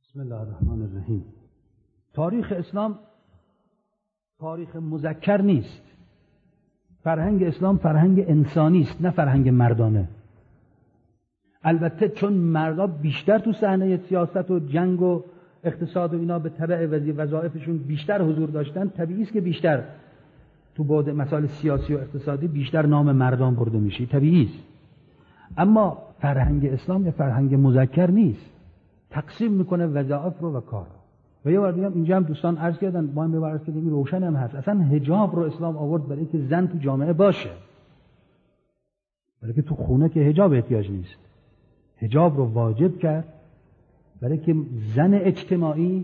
بسم الله الرحمن الرحیم. تاریخ اسلام تاریخ مذکر نیست. فرهنگ اسلام فرهنگ انسانی است، نه فرهنگ مردانه. البته چون مردا بیشتر تو صحنه سیاست و جنگ و اقتصاد و اینا به تبع وظایفشون بیشتر حضور داشتن، طبیعی است که بیشتر تو بعد مسائل سیاسی و اقتصادی بیشتر نام مردان برده میشه، طبیعی است. اما فرهنگ اسلام یه فرهنگ مذکر نیست، تقسیم میکنه وظایف رو و کار. و یه بار دیگه اینجا هم دوستان عرض کردن، ما هم عرض کردیم، روشن هم هست، اصلا حجاب رو اسلام آورد برای که زن تو جامعه باشه، برای که تو خونه که حجاب احتیاج نیست. حجاب رو واجب کرد برای که زن اجتماعی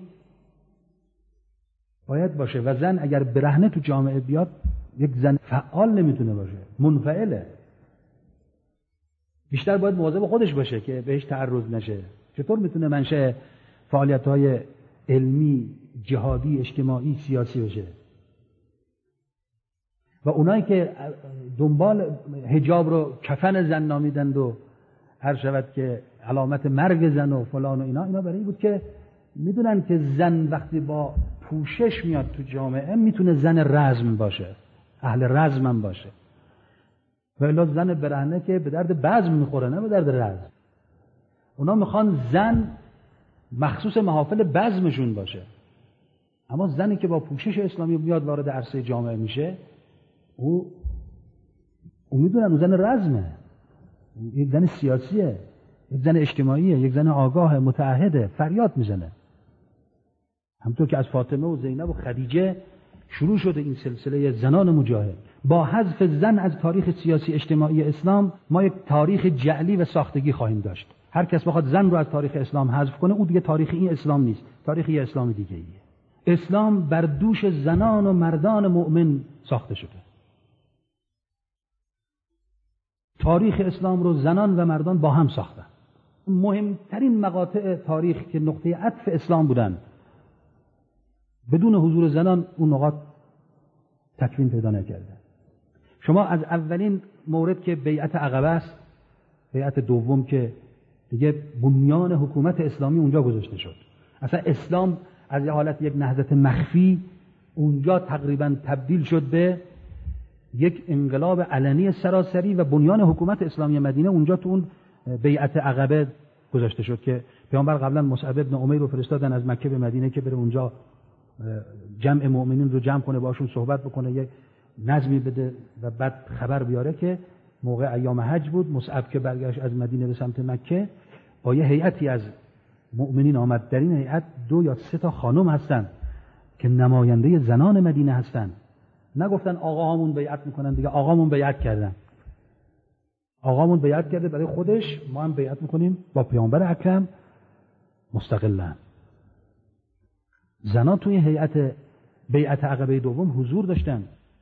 باید باشه و زن اگر برهنه تو جامعه بیاد یک زن فعال نمیتونه باشه، منفعله. بیشتر باید مواظب خودش باشه که بهش تعرض نشه. چطور میتونه منشأ فعالیت‌های علمی، جهادی، اجتماعی، سیاسی بشه؟ و اونایی که دنبال حجاب رو کفن زن نامیدند و هر شود که علامت مرگ زن و فلان و اینا برای این بود که میدونن که زن وقتی با پوشش میاد تو جامعه میتونه زن رزم باشه، اهل رزم هم باشه. و الا زن برهنه که به درد بزم میخوره، نه به درد رزم. اونا میخوان زن مخصوص محافل بزمشون باشه. اما زنی که با پوشش اسلامی میاد وارد عرصه جامعه میشه، او میدونن اون زن رزمه، یک زن سیاسیه، یک زن اجتماعیه، یک زن آگاه متعهده، فریاد میزنه. همونطور که از فاطمه و زینب و خدیجه شروع شده این سلسله زنان مجاهد. با حذف زن از تاریخ سیاسی اجتماعی اسلام ما یک تاریخ جعلی و ساختگی خواهیم داشت. هر کس بخواد زن رو از تاریخ اسلام حذف کنه، او دیگه تاریخ این اسلام نیست، تاریخ یه اسلام دیگه ایه. اسلام بر دوش زنان و مردان مؤمن ساخته شده. تاریخ اسلام رو زنان و مردان با هم ساختن. مهمترین مقاطع تاریخ که نقطه عطف اسلام بودن، بدون حضور زنان اون نقاط تکوین پیدا نکردن. شما از اولین مورد که بیعت عقبه است، بیعت دوم که دیگه بنیان حکومت اسلامی اونجا گذاشته شد. اصلا اسلام از یه حالت یک نهضت مخفی اونجا تقریبا تبدیل شد به یک انقلاب علنی سراسری و بنیان حکومت اسلامی مدینه اونجا تو اون بیعت عقبه گذاشته شد که پیامبر قبلا مصعب ابن عمیر رو فرستادن از مکه به مدینه که بره اونجا جمع مؤمنین رو جمع کنه، باشون صحبت بکنه، یک نظمی بده و بعد خبر بیاره. که موقع ایام حج بود، مصعب که برگشت از مدینه به سمت مکه با یه هیئتی از مؤمنین آمد. در این هیئت 2 یا 3 تا خانم هستن که نماینده زنان مدینه هستن. نگفتن آقاهامون بیعت میکنن دیگه، آقامون بیعت کردن، آقامون بیعت کرده برای خودش، ما هم بیعت میکنیم با پیامبر اکرم مستقلاً. زنان توی هیئت بیعت عقبه دوم حضور داشتن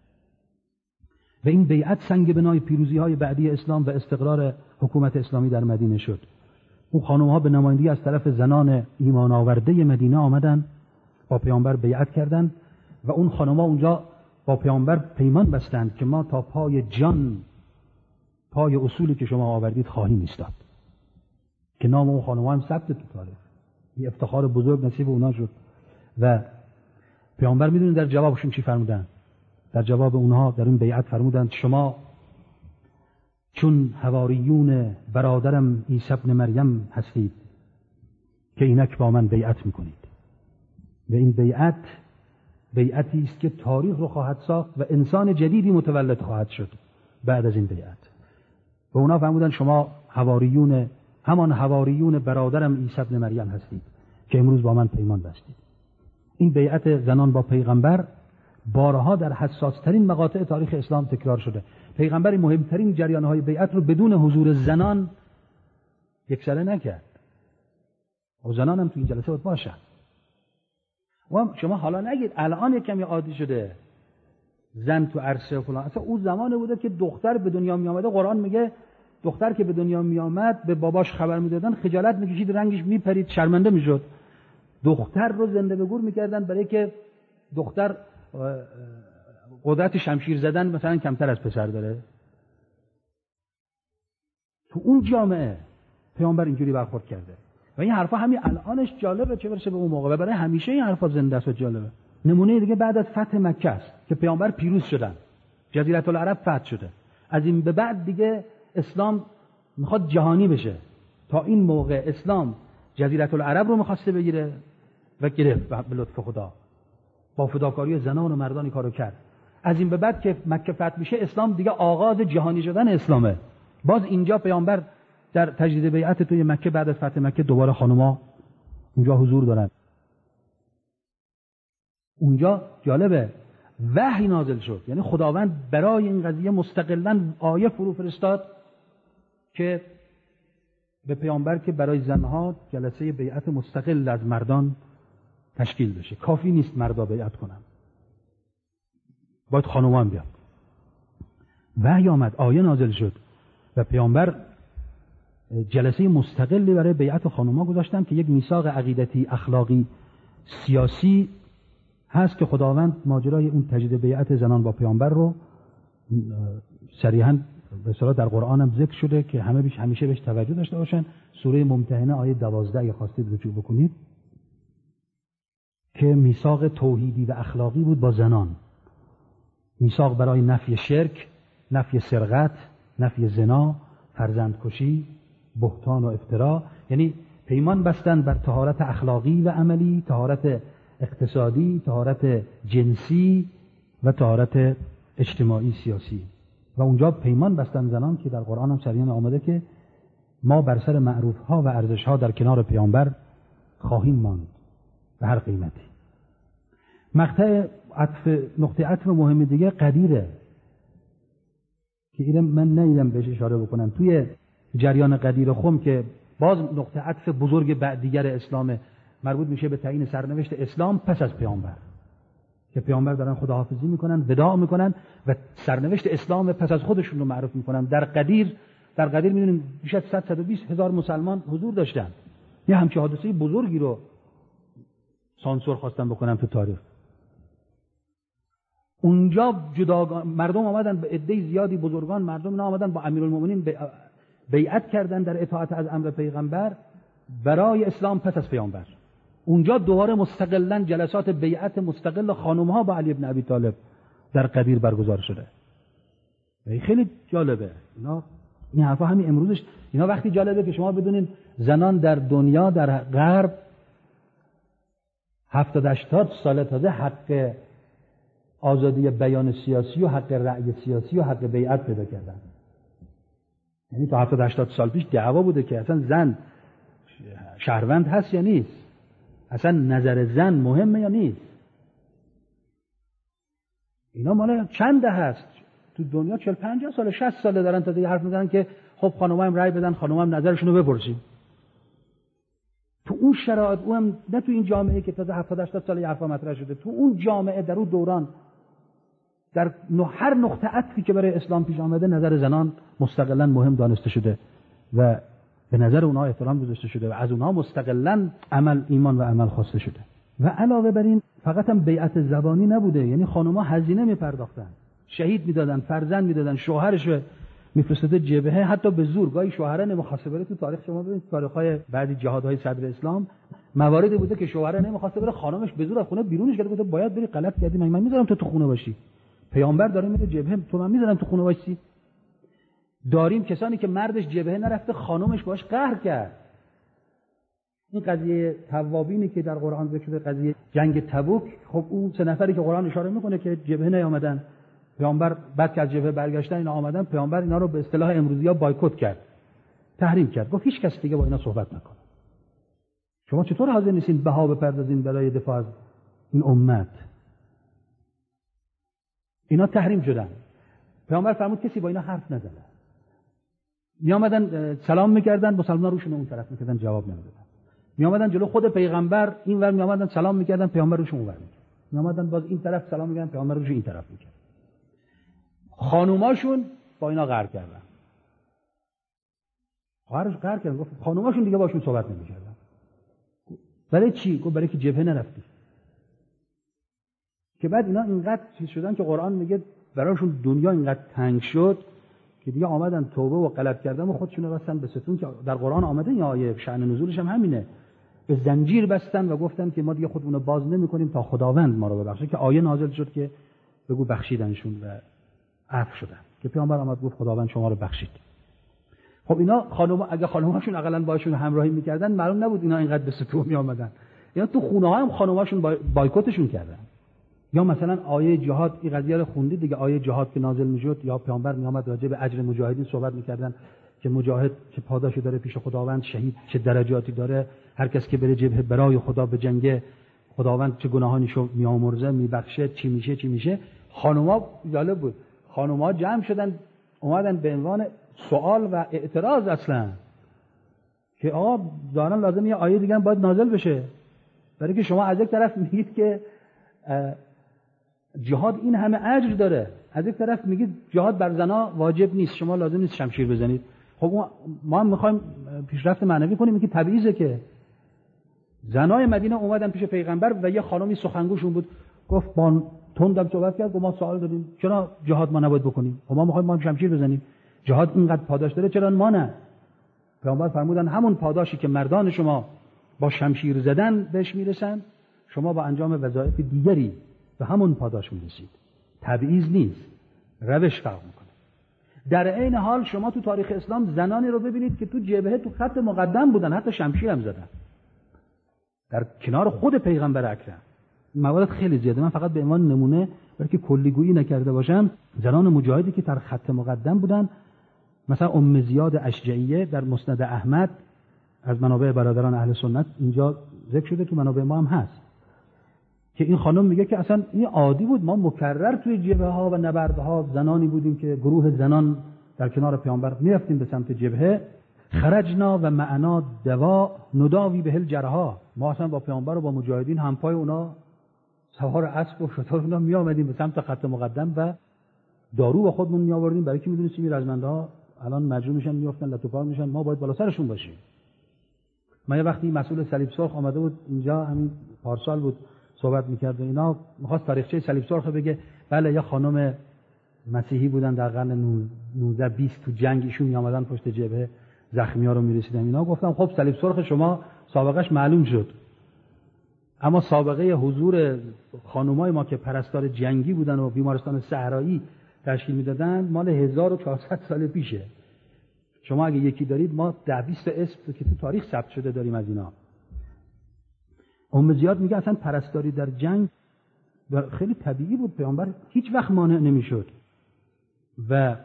و این بیعت سنگ بنای پیروزی‌های بعدی اسلام و استقرار حکومت اسلامی در مدینه شد. اون خانم‌ها به نمایندگی از طرف زنان ایمان آورده مدینه آمدن، با پیامبر بیعت کردند و اون خانم‌ها اونجا با پیامبر پیمان بستند که ما تا پای جان پای اصولی که شما آوردید خواهیم ایستاد. که نام اون خانم‌ها هم ثبت تو تاریخ. این افتخار بزرگ نصیب اونا شد. و پیامبر میدونید در جوابشون چی فرمودن؟ در جواب اونها در این بیعت فرمودند شما چون حواریون برادرم عیسی ابن مریم هستید که اینک با من بیعت میکنید. و این بیعتی است که تاریخ رو خواهد ساخت و انسان جدیدی متولد خواهد شد بعد از این بیعت. و اونا فرمودند شما همان حواریون برادرم عیسی ابن مریم هستید که امروز با من پیمان بستید. این بیعت زنان با پیغمبر بارها در حساس‌ترین مقاطع تاریخ اسلام تکرار شده. پیغمبر مهمترین جریان‌های بیعت رو بدون حضور زنان یکسره نکرد. و زنان هم تو این جلسه باید باشن. و شما حالا نگید الان یک کمی عادی شده زن تو عرصه و فلان. اصلا اون زمانه بوده که دختر به دنیا می آمده. قرآن میگه دختر که به دنیا می آمد به باباش خبر میدادن، خجالت میکشید، رنگش میپرید، شرمنده میشد. دختر رو زنده به گور میکردن برای که دختر قدرت شمشیر زدن مثلا کمتر از پسر داره. تو اون جامعه پیامبر اینجوری برخورد کرده. و این حرفا همین الانش جالبه، چه برسه به اون موقع. و برای همیشه این حرفا زنده است و جالبه. نمونه دیگه بعد از فتح مکه است که پیامبر پیروز شدن، جزیره العرب فتح شده. از این به بعد دیگه اسلام میخواد جهانی بشه. تا این موقع اسلام جزیره العرب رو میخواسته بگیره و گرفت به لطف خدا، با فداکاری زنان و مردانی کارو کرد. از این به بعد که مکه فتح میشه، اسلام دیگه آغاز جهانی شدن اسلامه. باز اینجا پیامبر در تجدید بیعت توی مکه بعد از فتح مکه دوباره خانوما اونجا حضور دارن. اونجا جالبه وحی نازل شد، یعنی خداوند برای این قضیه مستقلاً آیه فرو فرستاد که به پیامبر که برای زنها جلسه بیعت مستقل از مردان تشکیل بشه. کافی نیست مردا بیعت کنن، باید خانوما هم بیاد. وحی آمد، آیه نازل شد و پیامبر جلسه مستقلی برای بیعت خانوما گذاشتن که یک میثاق عقیدتی، اخلاقی، سیاسی هست که خداوند ماجرای اون تجدید بیعت زنان با پیامبر رو صریحاً به اصطلاح در قرآن هم ذکر شده که همیشه بهش توجه داشته باشن. سوره ممتحنه آیه 12 اگه خواستید رجوع بکنید، که میثاق توحیدی و اخلاقی بود با زنان. میثاق برای نفی شرک، نفی سرقت، نفی زنا، فرزندکشی، بهتان و افترا. یعنی پیمان بستن بر طهارت اخلاقی و عملی، طهارت اقتصادی، طهارت جنسی و طهارت اجتماعی سیاسی. و اونجا پیمان بستن زنان که در قرآن هم صریحاً آمده که ما بر سر معروف‌ها و ارزش‌ها در کنار پیامبر خواهیم ماند به هر قیمتی. مقطع نقطه عطف مهم دیگه قدیره که اینم من نیدم بهش اشاره بکنم. توی جریان قدیر خم که باز نقطه عطف بزرگ بعد دیگر اسلام، مربوط میشه به تعیین سرنوشت اسلام پس از پیامبر، که پیامبر دارن خداحافظی میکنن، وداع میکنن و سرنوشت اسلام پس از خودشون رو معرف میکنن. در قدیر میدونیم بیش از 120 هزار مسلمان حضور داشتن. یه همچین حادثه بزرگی رو سانسور خواستن بکنن تو تاریخ. اونجا مردم آمدن به عده زیادی، بزرگان مردم اینا آمدن با امیرالمومنین بیعت کردن در اطاعت از امر پیغمبر برای اسلام پس از پیامبر. اونجا دوباره مستقلاً جلسات بیعت مستقل خانم‌ها با علی بن ابی طالب در قدیر برگزار شده. خیلی جالبه. این حرفا همین امروزش اینا وقتی جالبه که شما بدونین زنان در دنیا در غرب 70-80 سال تازه حق آزادی بیان سیاسی و حق رأی سیاسی و حق بیعت پیدا کردن. یعنی تا 70-80 سال پیش دعوا بوده که اصلا زن شهروند هست یا نیست، اصلا نظر زن مهمه یا نیست. اینا مال چنده هست تو دنیا؟ 40-50 سال 60 ساله دارن تا دیگه حرف میزنن که خب خانوما هم رأی بدن، خانوما هم نظرشون رو بپرسیم. تو اون شرایط، اون نه تو این جامعه که تازه 70-80 سال حرفا مطرح شده، تو اون جامعه در اون دوران در هر نقطه عطفی که برای اسلام پیش آمده نظر زنان مستقلاً مهم دانسته شده و به نظر اونها احترام گذاشته شده و از اونها مستقلاً ایمان و عمل خواسته شده. و علاوه بر این فقط هم بیعت زبانی نبوده، یعنی خانم‌ها هزینه می‌پرداختن، شهید می‌دادن، فرزند می‌دادن، شوهرش می‌فرستاده جبهه، حتی به زور. گاهی شوهرا نمی‌خواسته بره. تو تاریخ شما ببینید، تاریخ‌های بعضی جهادهای صدر اسلام مواردی بوده که شوهر نمی‌خواسته بره، خانمش به زور از خونه بیرونش کرده، گفته باید بری، غلط کردی، من می‌ذارم تو خونه باشی. پیامبر داره میره جبهه، تو من می‌ذارم تو خونه باشی. داریم کسانی که مردش جبهه نرفته، خانمش باش قهر کرد. این قضیه توابینی که در قرآن ذکر شده، قضیه جنگ تبوک، خب اون 3 نفری که قرآن اشاره میکنه که جبهه نیامدن، پیامبر بعد که از جبهه برگشتن اینا آمدن، پیامبر اینا رو به اصطلاح امروزی‌ها بایکوت کرد، تحریم کرد، گفت هیچ کس دیگه با اینا صحبت نکنه. شما چطور حاضر نیستین بها بپردازین برای دفاع از این امت؟ اینا تحریم شدن. پیامبر فرمود کسی با اینا حرف نزنه. می آمدن سلام میکردن، مسلمان‌ها روشون اون طرف میکردن، جواب نمیدادن. می آمدن جلو خود پیغمبر این ور، می آمدن سلام میکردن، پیامبر روشون اون ور میکرد. می آمدن باز این طرف سلام میکردن، پیامبر روشون این طرف میکرد. خانوماشون با اینا قهر کردن. خواهرش قهر کردن، گفت خانوماشون دیگه باشون صحبت نمیکردن. برای چی؟ گفت برای که جبهه نرفتی. که بعد اینا اینقدر چیز شدن که قرآن میگه برایشون دنیا اینقدر تنگ شد که دیگه آمدن توبه و غلط کردن و خودشون بستن به ستون، که در قرآن آمده یا آیه شأن نزولش هم همینه، به زنجیر بستن و گفتن که ما دیگه خودمون رو باز نمی‌کنیم تا خداوند ما رو ببخشه، که آیه نازل شد که بگو بخشیدنشون و عفو شدن، که پیامبر آمد گفت خداوند شما رو بخشید. خب اینا اگه خانم‌هاشون حداقل باشون همراهی می‌کردن معلوم نبود اینا اینقدر به ستون می‌آمدن. اینا تو خونه‌ها هم خانم‌هاشون بایکوتشون کردن. یا مثلا آیه جهاد، این قضیه رو خوندید دیگه، آیه جهاد که نازل می‌شد یا پیامبر می‌آمد راجع به اجر مجاهدین صحبت می‌کردن که مجاهد چه پاداشی داره پیش خداوند، شهید چه درجاتی داره، هر کس که بره جبهه برای خدا به جنگ، خداوند چه گناهانیشو میامرزه، میبخشه، چی میشه. خانوما جالب بود، خانوما جمع شدن اومدن به عنوان سوال و اعتراض اصلا که آقا دارن لازم یه آیه دیگه هم باید نازل بشه، برای که شما از یک طرف میگید که جهاد این همه اجر داره، از یک طرف میگید جهاد بر زنا واجب نیست، شما لازم نیست شمشیر بزنید. خب ما هم میخوایم پیشرفت معنوی کنیم که تبعیضه، که زنای مدینه اومدن پیش پیغمبر و یه خانمی سخنگوشون بود گفت با تندم صحبت کرد، ما سوال داریم چرا جهاد ما نباید بکنیم؟ خب ما میخوایم ما شمشیر بزنیم، جهاد اینقدر پاداش داره چرا ما نه؟ پیامبر فرمودن همون پاداشی که مردان شما با شمشیر زدن بهش میرسن، شما با انجام وظایف دیگری به همون پاداش میرسید. تبعیض نیست، روش فرق میکنه. در عین حال شما تو تاریخ اسلام زنانی رو ببینید که تو جبهه تو خط مقدم بودن، حتی شمشیر هم زدن در کنار خود پیغمبر اکرم. موارد خیلی زیاده، من فقط به عنوان نمونه برای که کلیگویی نکرده باشم، زنان مجاهدی که در خط مقدم بودن، مثلا ام زیاد اشجعیه در مسند احمد از منابع برادران اهل سنت اینجا ذکر شده، تو منابع ما هم هست، که این خانم میگه که اصلا این عادی بود، ما مکرر توی جبهه ها و نبردها زنانی بودیم که گروه زنان در کنار پیامبر میرفتیم به سمت جبهه، خرجنا و معنا دوا نداوی به الجرحا، ما اصلا با پیامبر و با مجاهدین همپای اونا سوار اسب و شتر اونا می آمدیم به سمت خط مقدم و دارو با خودمون می آوردیم، برای که میدونستیم این رزمنده‌ها الان مجروح میشن، میافتن لطوپار میشن، ما باید بالا سرشون باشیم. من یه وقتی مسئول صلیب سرخ آمده بود اینجا، همین پارسال بود، صحبت میکرد و اینا، میخواست تاریخچه صلیب سرخ بگه، بله یه خانم مسیحی بودن در قرن 19 20 تو جنگ ایشون میآمدن پشت جبهه زخمی‌ها رو میرسیدن اینا. گفتم خب صلیب سرخ شما سابقش معلوم شد، اما سابقه حضور خانمای ما که پرستار جنگی بودن و بیمارستان صحرایی تشکیل میدادن مال 1400 سال پیشه. شما اگه یکی دارید، ما 10-20 اسم که تو تاریخ ثبت شده داریم از اینا. ام زیاد میگه اصلا پرستاری در جنگ خیلی طبیعی بود، پیامبر هیچ وقت مانع نمیشد و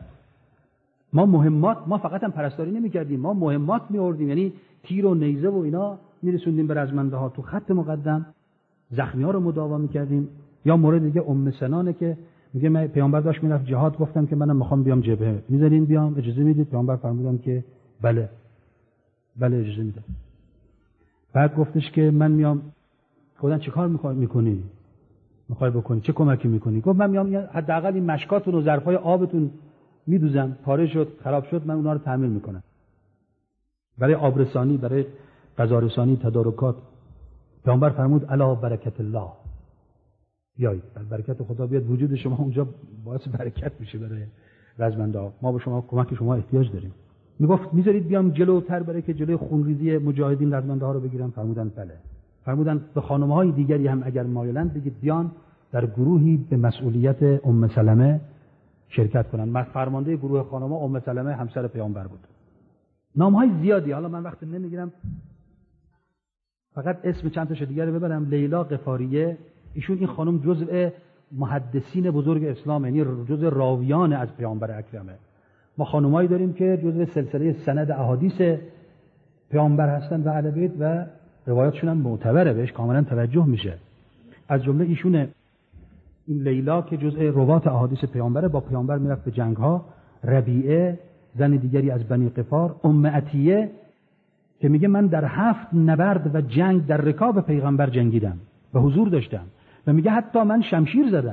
ما فقط هم پرستاری نمیکردیم، ما مهمات میوردیم، یعنی تیر و نیزه و اینا میرسوندیم به رزمنده ها تو خط مقدم، زخمی ها رو مداوا میکردیم. یا مورد دیگه ام سنانه که میگه من پیامبر داشت میرفت جهاد، گفتم که منم میخوام بیام جبهه، میذارین بیام، اجازه میدید؟ پیامبر فرمودن که بله اجازه میدم. بعد گفتش که من میام. گفتن چه کار میکنی؟ میخوای بکنی؟ چه کمکی میکنی؟ گفت من میام حداقل این مشکاتون و ظرفای آبتون میدوزم، پاره شد خراب شد من اونا رو تعمیر میکنم، برای آبرسانی، برای غذارسانی، تدارکات. پیامبر فرمود الا برکت الله، بیایید برکت خدا بیاد وجود شما اونجا باعث برکت میشه برای رزمنده. ما به شما کمک شما احتیاج داریم. میگفت میذارید بیام جلوتر برای که جلوی خونریزی مجاهدین رزمنده ها رو بگیرم؟ فرمودن بله. فرمودن به خانم‌های دیگری هم اگر مایلند بگید بیان در گروهی به مسئولیت ام سلمه شرکت کنن. فرمانده گروه خانم‌ها ام سلمه همسر پیامبر بود. نام‌های زیادی، حالا من وقت نمیگیرم، فقط اسم چند تاشو دیگه رو ببرم. لیلا غفاریه، ایشون این خانم جزء محدثین بزرگ اسلام، یعنی جزء راویان از پیامبر اکرمه. ما خانمایی داریم که جزء سلسله سند احادیث پیامبر هستن و اهل بیت و روایاتشون هم معتبره، بهش کاملا توجه میشه. از جمله ایشونه، این لیلا که جزء روات احادیث پیامبره، با پیامبر میرفت به جنگ‌ها. ربیعه، زن دیگری از بنی غفار. ام عطیه که میگه من در 7 نبرد و جنگ در رکاب پیغمبر جنگیدم و حضور داشتم، و میگه حتی من شمشیر زدم.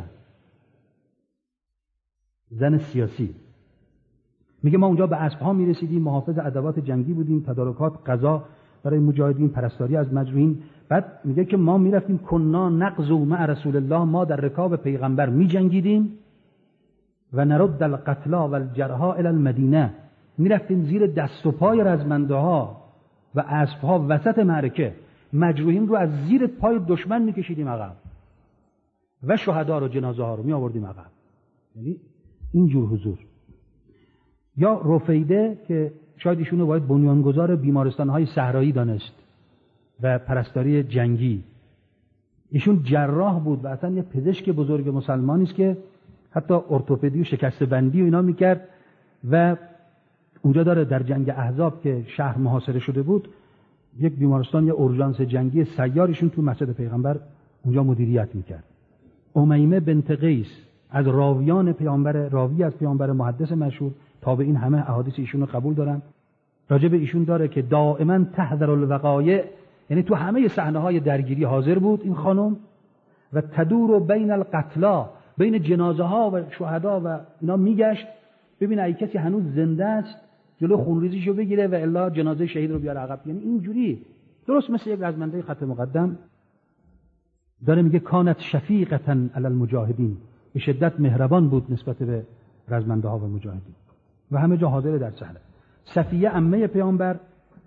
زن سیاسی میگه ما اونجا به اسب‌ها میرسیدیم، محافظ ادوات جنگی بودیم، تدارکات، غذا برای مجاهدین، پرستاری از مجروحین. بعد میگه که ما میرفتیم کنا نغزو مع رسول الله، ما در رکاب پیغمبر میجنگیدیم و نرد القتلا و الجرحا الی المدینه، میرفتیم زیر دست و پای رزمنده ها و اسب ها وسط معرکه، مجروحین رو از زیر پای دشمن میکشیدیم عقب و شهدا رو، جنازه ها رو می آوردیم عقب. یعنی اینجور حضور. یا رفیده که شاید ایشون رو باید بنیانگذار بیمارستان‌های صحرایی دانست و پرستاری جنگی. ایشون جراح بود و اصلا یه پزشک بزرگ مسلمانی است که حتی ارتوپدی و شکسته بندی و اینا میکرد و اونجا داره در جنگ احزاب که شهر محاصره شده بود، یک بیمارستان، یه اورژانس جنگی سیارشون تو مسجد پیغمبر اونجا مدیریت میکرد. امیمه بنت قیس از راویان پیامبر، راوی از پیامبر، محدث مشهور، تابعین همه احادیث ایشون رو قبول دارن. راجع به ایشون داره که دائما تحذر الوقایع، یعنی تو همه صحنه‌های درگیری حاضر بود این خانم، و تدور بین القتلا، بین جنازه ها و شهدا و اینا میگشت ببین اگه کسی هنوز زنده است جلو خونریزیشو بگیره و الا جنازه شهید رو بیاره عقب. یعنی اینجوری درست مثل یک رزمنده خط مقدم داره میگه کانت شفیقة علی المجاهدین، به شدت مهربان بود نسبت به رزمنده ها و مجاهدین و همه جا حاضر در صحنه. صفیه عمه پیامبر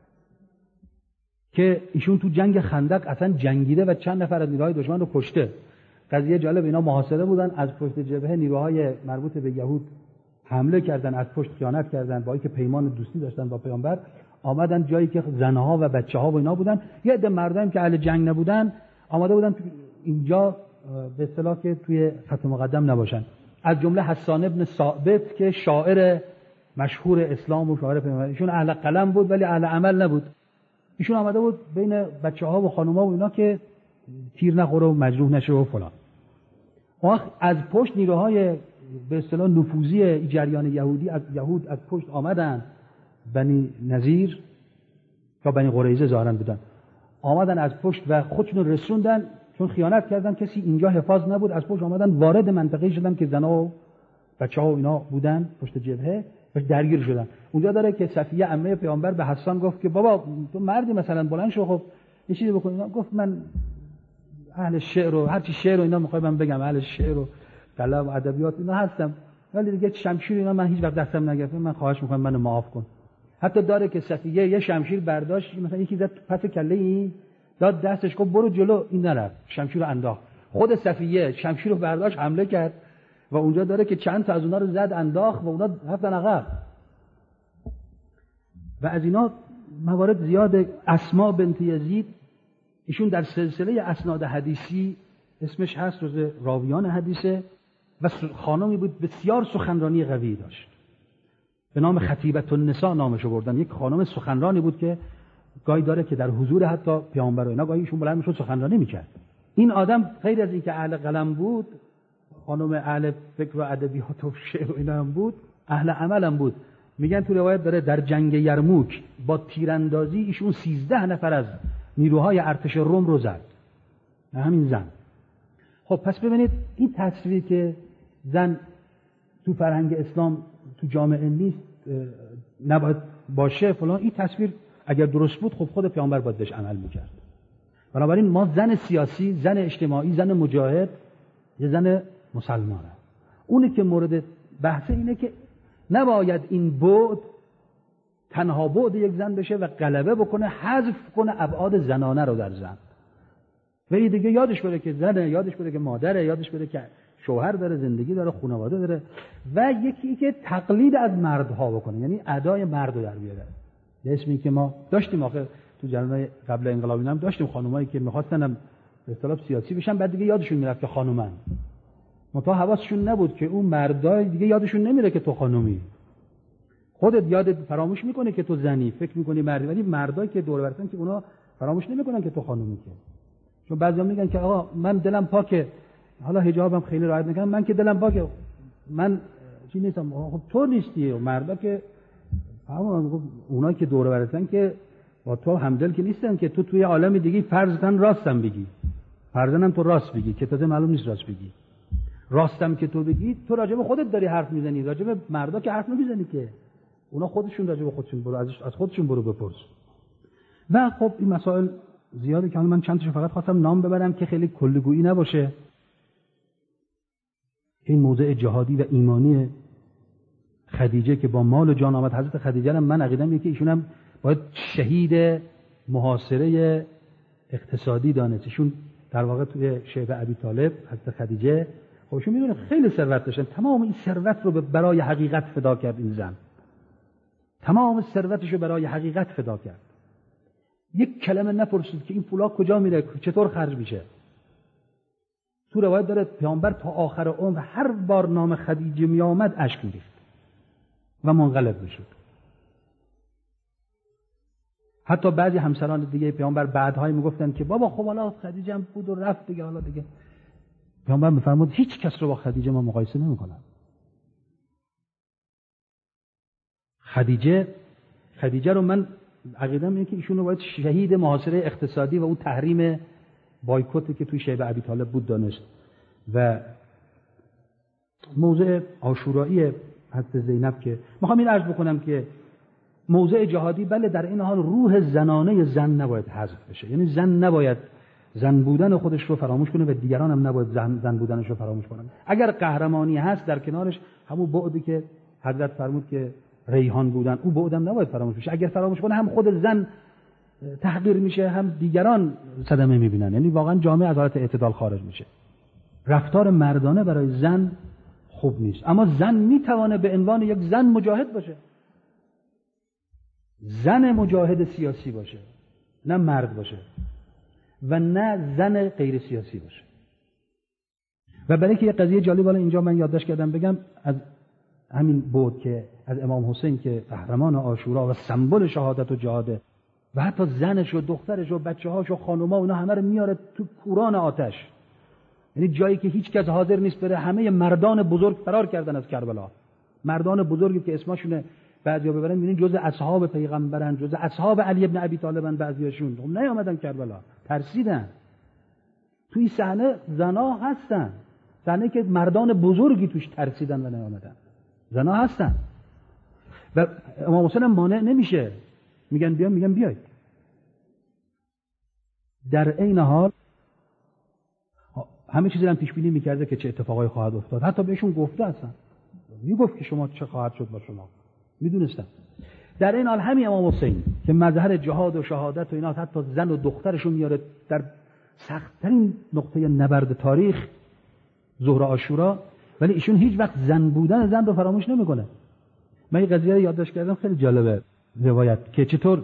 که ایشون تو جنگ خندق اصلا جنگیده و چند نفر از نیروهای دشمن رو کشته. قضیه جالب، اینا محاصره بودن، از پشت جبهه نیروهای مربوط به یهود حمله کردن، از پشت خیانت کردن، با اینکه پیمان دوستی داشتن با پیامبر، آمدن جایی که زنها و بچه‌ها و اینا بودن، یه عده مردم که اهل جنگ نبودن آمده بودن اینجا به اصطلاح که توی خط مقدم نباشن، از جمله حسان ابن ثابت که شاعر مشهور اسلام و شاعر پیامبر، ایشون اهل قلم بود ولی اهل عمل نبود. ایشون آمده بود بین بچه‌ها و خانم‌ها و اینا که تیر نخوره و مجروح نشه و فلان. از پشت نیروهای به اصطلاح نفوذی جریان یهودی از یهود از پشت آمدن، بنی نذیر یا بنی قریظه ظاهرا بودن، آمدن از پشت و خودشون رسوندن، چون خیانت کردن کسی اینجا حفاظ نبود، از پشت آمدن وارد منطقه شدن که زنا و بچه‌ها و اینا بودن پشت جبهه و درگیر شدن. اونجا داره که صفیه عمه پیامبر به حسان گفت که بابا تو مردی مثلا بلند شو، خب یه چیزی بکن. گفت من اهل شعر و هر چی شعر و اینا میخوام من بگم، اهل شعر و کلام و ادبیات اینا هستم، ولی دیگه شمشیر اینا من هیچ وقت دستم نگرفتم، من خواهش میکنم منو معاف کن. حتی داره که صفیه یه شمشیر برداشت، مثلا یکی زد پس کله این داد دستش، گفت برو جلو، این نرفت، شمشیر رو انداخت. خود صفیه شمشیر رو برداشت حمله کرد و اونجا داره که چند تا از اونها رو زد انداخت و اونا رفتن عقب. و از اینا موارد زیاد. اسما بنت یزید ایشون در سلسله اسناد حدیثی اسمش هست، جز راویان حدیثه و خانمی بود بسیار سخنرانی قوی داشت، به نام خطیبة النساء نامشو بردن. یک خانم سخنرانی بود که گاهی داره که در حضور حتی پیامبر و اینا گاهی ایشون بلند میشد سخنرانی میکرد. این آدم غیر از اینکه اهل قلم بود، خانم اهل فکر و ادبیات و شعر و اینا هم بود، اهل عمل هم بود. میگن تو روایت داره در جنگ یرموک با تیراندازی ایشون 13 نفر از نیروهای ارتش روم رو زد، همین زن. خب پس ببینید این تصویری که زن تو فرهنگ اسلام تو جامعه نیست، نباید باشه فلان، این تصویر اگر درست بود خب خود پیامبر باید بهش عمل میکرد. بنابراین ما زن سیاسی، زن اجتماعی، زن مجاهد، یه زن مسلمانه. اونی که مورد بحث اینه که نباید این بعد تنها بعد یک زن بشه و غلبه بکنه، حذف کنه ابعاد زنانه رو در زن. و این دیگه یادش بره که زنه، یادش بره که مادره، یادش بره که شوهر داره، زندگی داره، خانواده داره. و یکی که تقلید از مردها بکنه، یعنی ادای مرد رو در بیاره. به اسمی که ما داشتیم آخه تو جریان قبل انقلاب هم داشتیم خانمایی که می‌خواستن هم به اصطلاح سیاسی بشن، بعد دیگه یادشون میرفت که خانومن. منتها حواسشون نبود که اون مردای دیگه یادشون نمیره که تو خانومی. خودت یادت فراموش میکنه که تو زنی، فکر میکنی مردی، ولی مردایی که دور برتن که اونا فراموش نمیکنن که تو خانومی. که چون بعضیا میگن که آقا من دلم پاکه، حالا حجابم خیلی رعایت میکنم، من که دلم پاکه، من چی نیستم. خب تو نیستی. مردا که اونایی که دور برتن که با تو همدل که نیستن، که تو توی عالم دیگه فرضاً راستم بگی، فرضاً تو راست بگی که تازه معلوم نیست راست بگی. راستم که تو بگی، تو راجع به خودت داری حرف میزنی، راجع به مردا که حرف نمیزنی که. اونا خودشون راجع به خودشون برو از خودشون برو بپرس. و خب این مسائل زیاده که من چند تاشو فقط خواستم نام ببرم که خیلی کلیگویی نباشه. این موضع جهادی و ایمانی خدیجه که با مال و جان آمد. حضرت خدیجه هم من عقیدم یکی ایشون هم باید شهید محاصره اقتصادی دانست. ایشون در واقع توی شیبه ابی طالب حضرت خدیجه خودشون میدونه خیلی ثروت داشتن، تمام این ثروت رو برای حقیقت فدا کرد. این زن تمام ثروتش رو برای حقیقت فدا کرد. یک کلمه نپرسید که این پولا کجا میره، چطور خرج میشه. تو روایت داره پیامبر تا آخر عمر هر بار نام خدیجه می آمد اشک میریخت و منقلب میشد. حتی بعضی همسران دیگه پیامبر بعدهای میگفتن که بابا خب حالا خدیجه هم بود و رفت دیگه، حالا دیگه. پیامبر میفرمود هیچ کس رو با خدیجه ما مقایسه نمیکنم. خدیجه رو من عقیدم اینه که ایشون رو باید شهید محاصره اقتصادی و اون تحریم بایکوتی که توی شیبه ابی طالب بود دانست. و موضع عاشورایی حضرت زینب که میخوام این عرض بکنم که موضع جهادی بله در این حال روح زنانه زن نباید حذف بشه. یعنی زن نباید زن بودن خودش رو فراموش کنه و دیگران هم نباید زن بودنش رو فراموش کنن. اگر قهرمانی هست در کنارش همون بعدی که حضرت فرمود که ریحان بودن، اون بعدم نباید فراموش بشه. اگر فراموش کنه هم خود زن تحقیر میشه، هم دیگران صدمه میبینن. یعنی واقعا جامعه از حالت اعتدال خارج میشه. رفتار مردانه برای زن خوب نیست. اما زن میتونه به عنوان یک زن مجاهد باشه، زن مجاهد سیاسی باشه، نه مرد باشه و نه زن غیر سیاسی باشه. و برای که یه قضیه جالب حالا اینجا من یادداشت کردم بگم از همین بود که از امام حسین که قهرمان عاشورا و سمبل شهادت و جهاده و حتی زنش و دخترش و بچه‌هاش و خانوما اونا همه رو میاره تو کوران آتش. یعنی جایی که هیچ کس حاضر نیست بره. همه مردان بزرگ فرار کردن از کربلا. مردان بزرگی که اسمشونه بعضیا ببرن میبینین جزء اصحاب پیغمبرن، جزء اصحاب علی ابن ابی طالبن. بعضیاشون هم نیامدن کربلا، ترسیدن. توی صحنه زنا هستن، صحنه که مردان بزرگی توش ترسیدن و نیامدن. زنا هستن و امام حسین مانع نمیشه، میگن بیاید. در عین حال همه چیزی هم پیش بینی میکرده که چه اتفاقایی خواهد افتاد. حتی بهشون گفته هستن، میگفت که شما چه خواهد شد با شما، میدونستن. در این حال همین امام حسین که مظهر جهاد و شهادت و اینا، حتی زن و دخترشون میاره در سخت‌ترین نقطه نبرد تاریخ، ظهر عاشورا، ولی ایشون هیچ وقت زن بودن زن رو فراموش نمیکنه. من این قضیه رو یادداشت کردم، خیلی جالبه روایت که چطور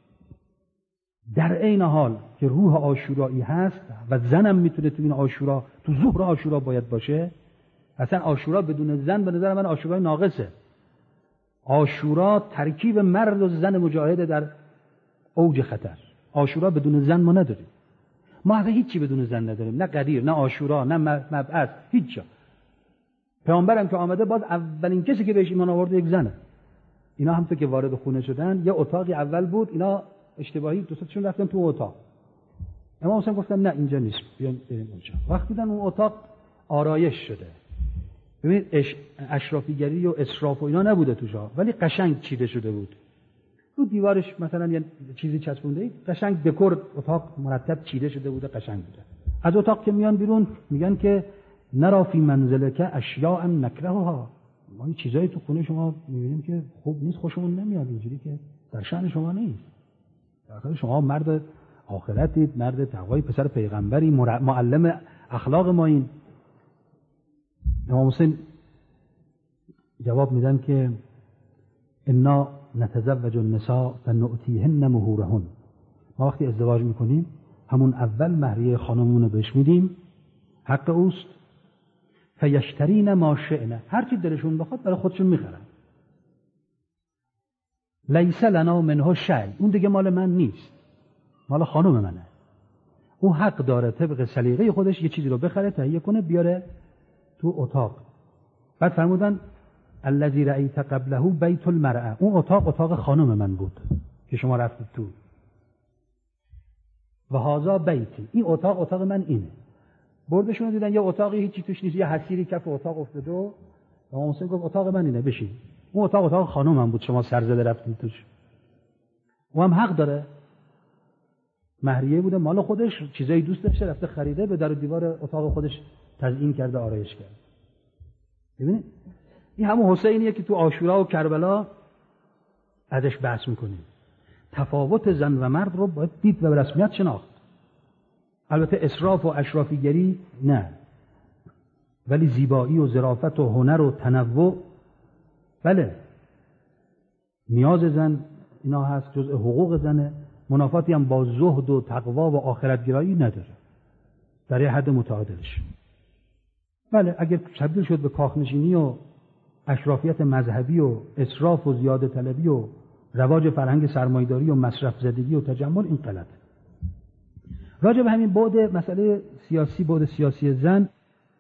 در عین حال که روح عاشورایی هست و زنم میتونه تو این عاشورا، تو ظهر عاشورا باید باشه. اصلا عاشورا بدون زن به نظر من عاشورای ناقصه. عاشورا ترکیب مرد و زن مجاهده در اوج خطر. عاشورا بدون زن ما نداریم. ما اصلا هیچی بدون زن نداریم، نه قدیر، نه عاشورا، نه مبعث، هیچ جا. پیامبرم که آمده باز اولین کسی که بهش ایمان آورده یک زنه. اینا هم تو که وارد خونه شدن یه اتاقی اول بود، اینا اشتباهی دوستشون رفتن تو اتاق. امام حسین گفتن نه اینجا نیست، بیاین بریم اونجا. وقتی دیدن اون اتاق آرایش شده، ببینید اشرافیگری و اسراف و اینا نبوده توشا، ولی قشنگ چیده شده بود. رو دیوارش مثلا یه چیزی چسبونده، قشنگ دکور اتاق مرتب چیده شده بوده، قشنگ بوده. از اتاق که میان بیرون میگن که نرا فی منزلک اشیاء نکرهها. ما این چیزایی تو خونه شما میبینیم که خوب نیست، خوشمون نمیاد، اینجوری که در شأن شما نیست. در شما مرد آخرتید، مرد تقوایی، پسر پیغمبری، معلم اخلاق ما. این امام حسین جواب میدن که انا نتزوج النساء فنؤتیهن مهورهن. ما وقتی ازدواج میکنیم همون اول مهریه خانمون رو بهش میدیم، حق اوست. فیشترین ما شئنا، هر چی دلشون بخواد برای خودشون میخرن. لیس لنا منه شیء، اون دیگه مال من نیست، مال خانم منه. او حق داره طبق سلیقه خودش یه چیزی رو بخره، تهیه کنه، بیاره تو اتاق. بعد فرمودن الذی رأیت قبله بیت المرأه، اون اتاق خانم من بود که شما رفتید تو. و هذا بیتی، این اتاق من اینه. بردشون دیدن یه اتاقی هیچی توش نیست، یه حسیری کف اتاق افتاده و امام حسین گفت اتاق من اینه، بشین. اون اتاق خانم من بود، شما سرزده رفتید توش. او هم حق داره، مهریه بوده، مال خودش، چیزایی دوست داشته رفته خریده، به در و دیوار اتاق خودش تزیین کرده، آرایش کرده. ببینید این همون حسینیه که تو عاشورا و کربلا ازش بحث میکنیم. تفاوت زن و مرد رو باید دید و به رسمیت شناخت. البته اسراف و اشرافیگری نه، ولی زیبایی و ظرافت و هنر و تنوع بله، نیاز زن اینا هست، جزء حقوق زنه. منافاتی هم با زهد و تقوا و آخرتگرایی نداره، در یه حد متعادلش. بله اگر تبدیل شد به کاخنشینی و اشرافیت مذهبی و اسراف و زیاده طلبی و رواج فرهنگ سرمایه‌داری و مصرف زدگی و تجمل، این غلط. راجع به همین بعد مسئله سیاسی، بعد سیاسی زن،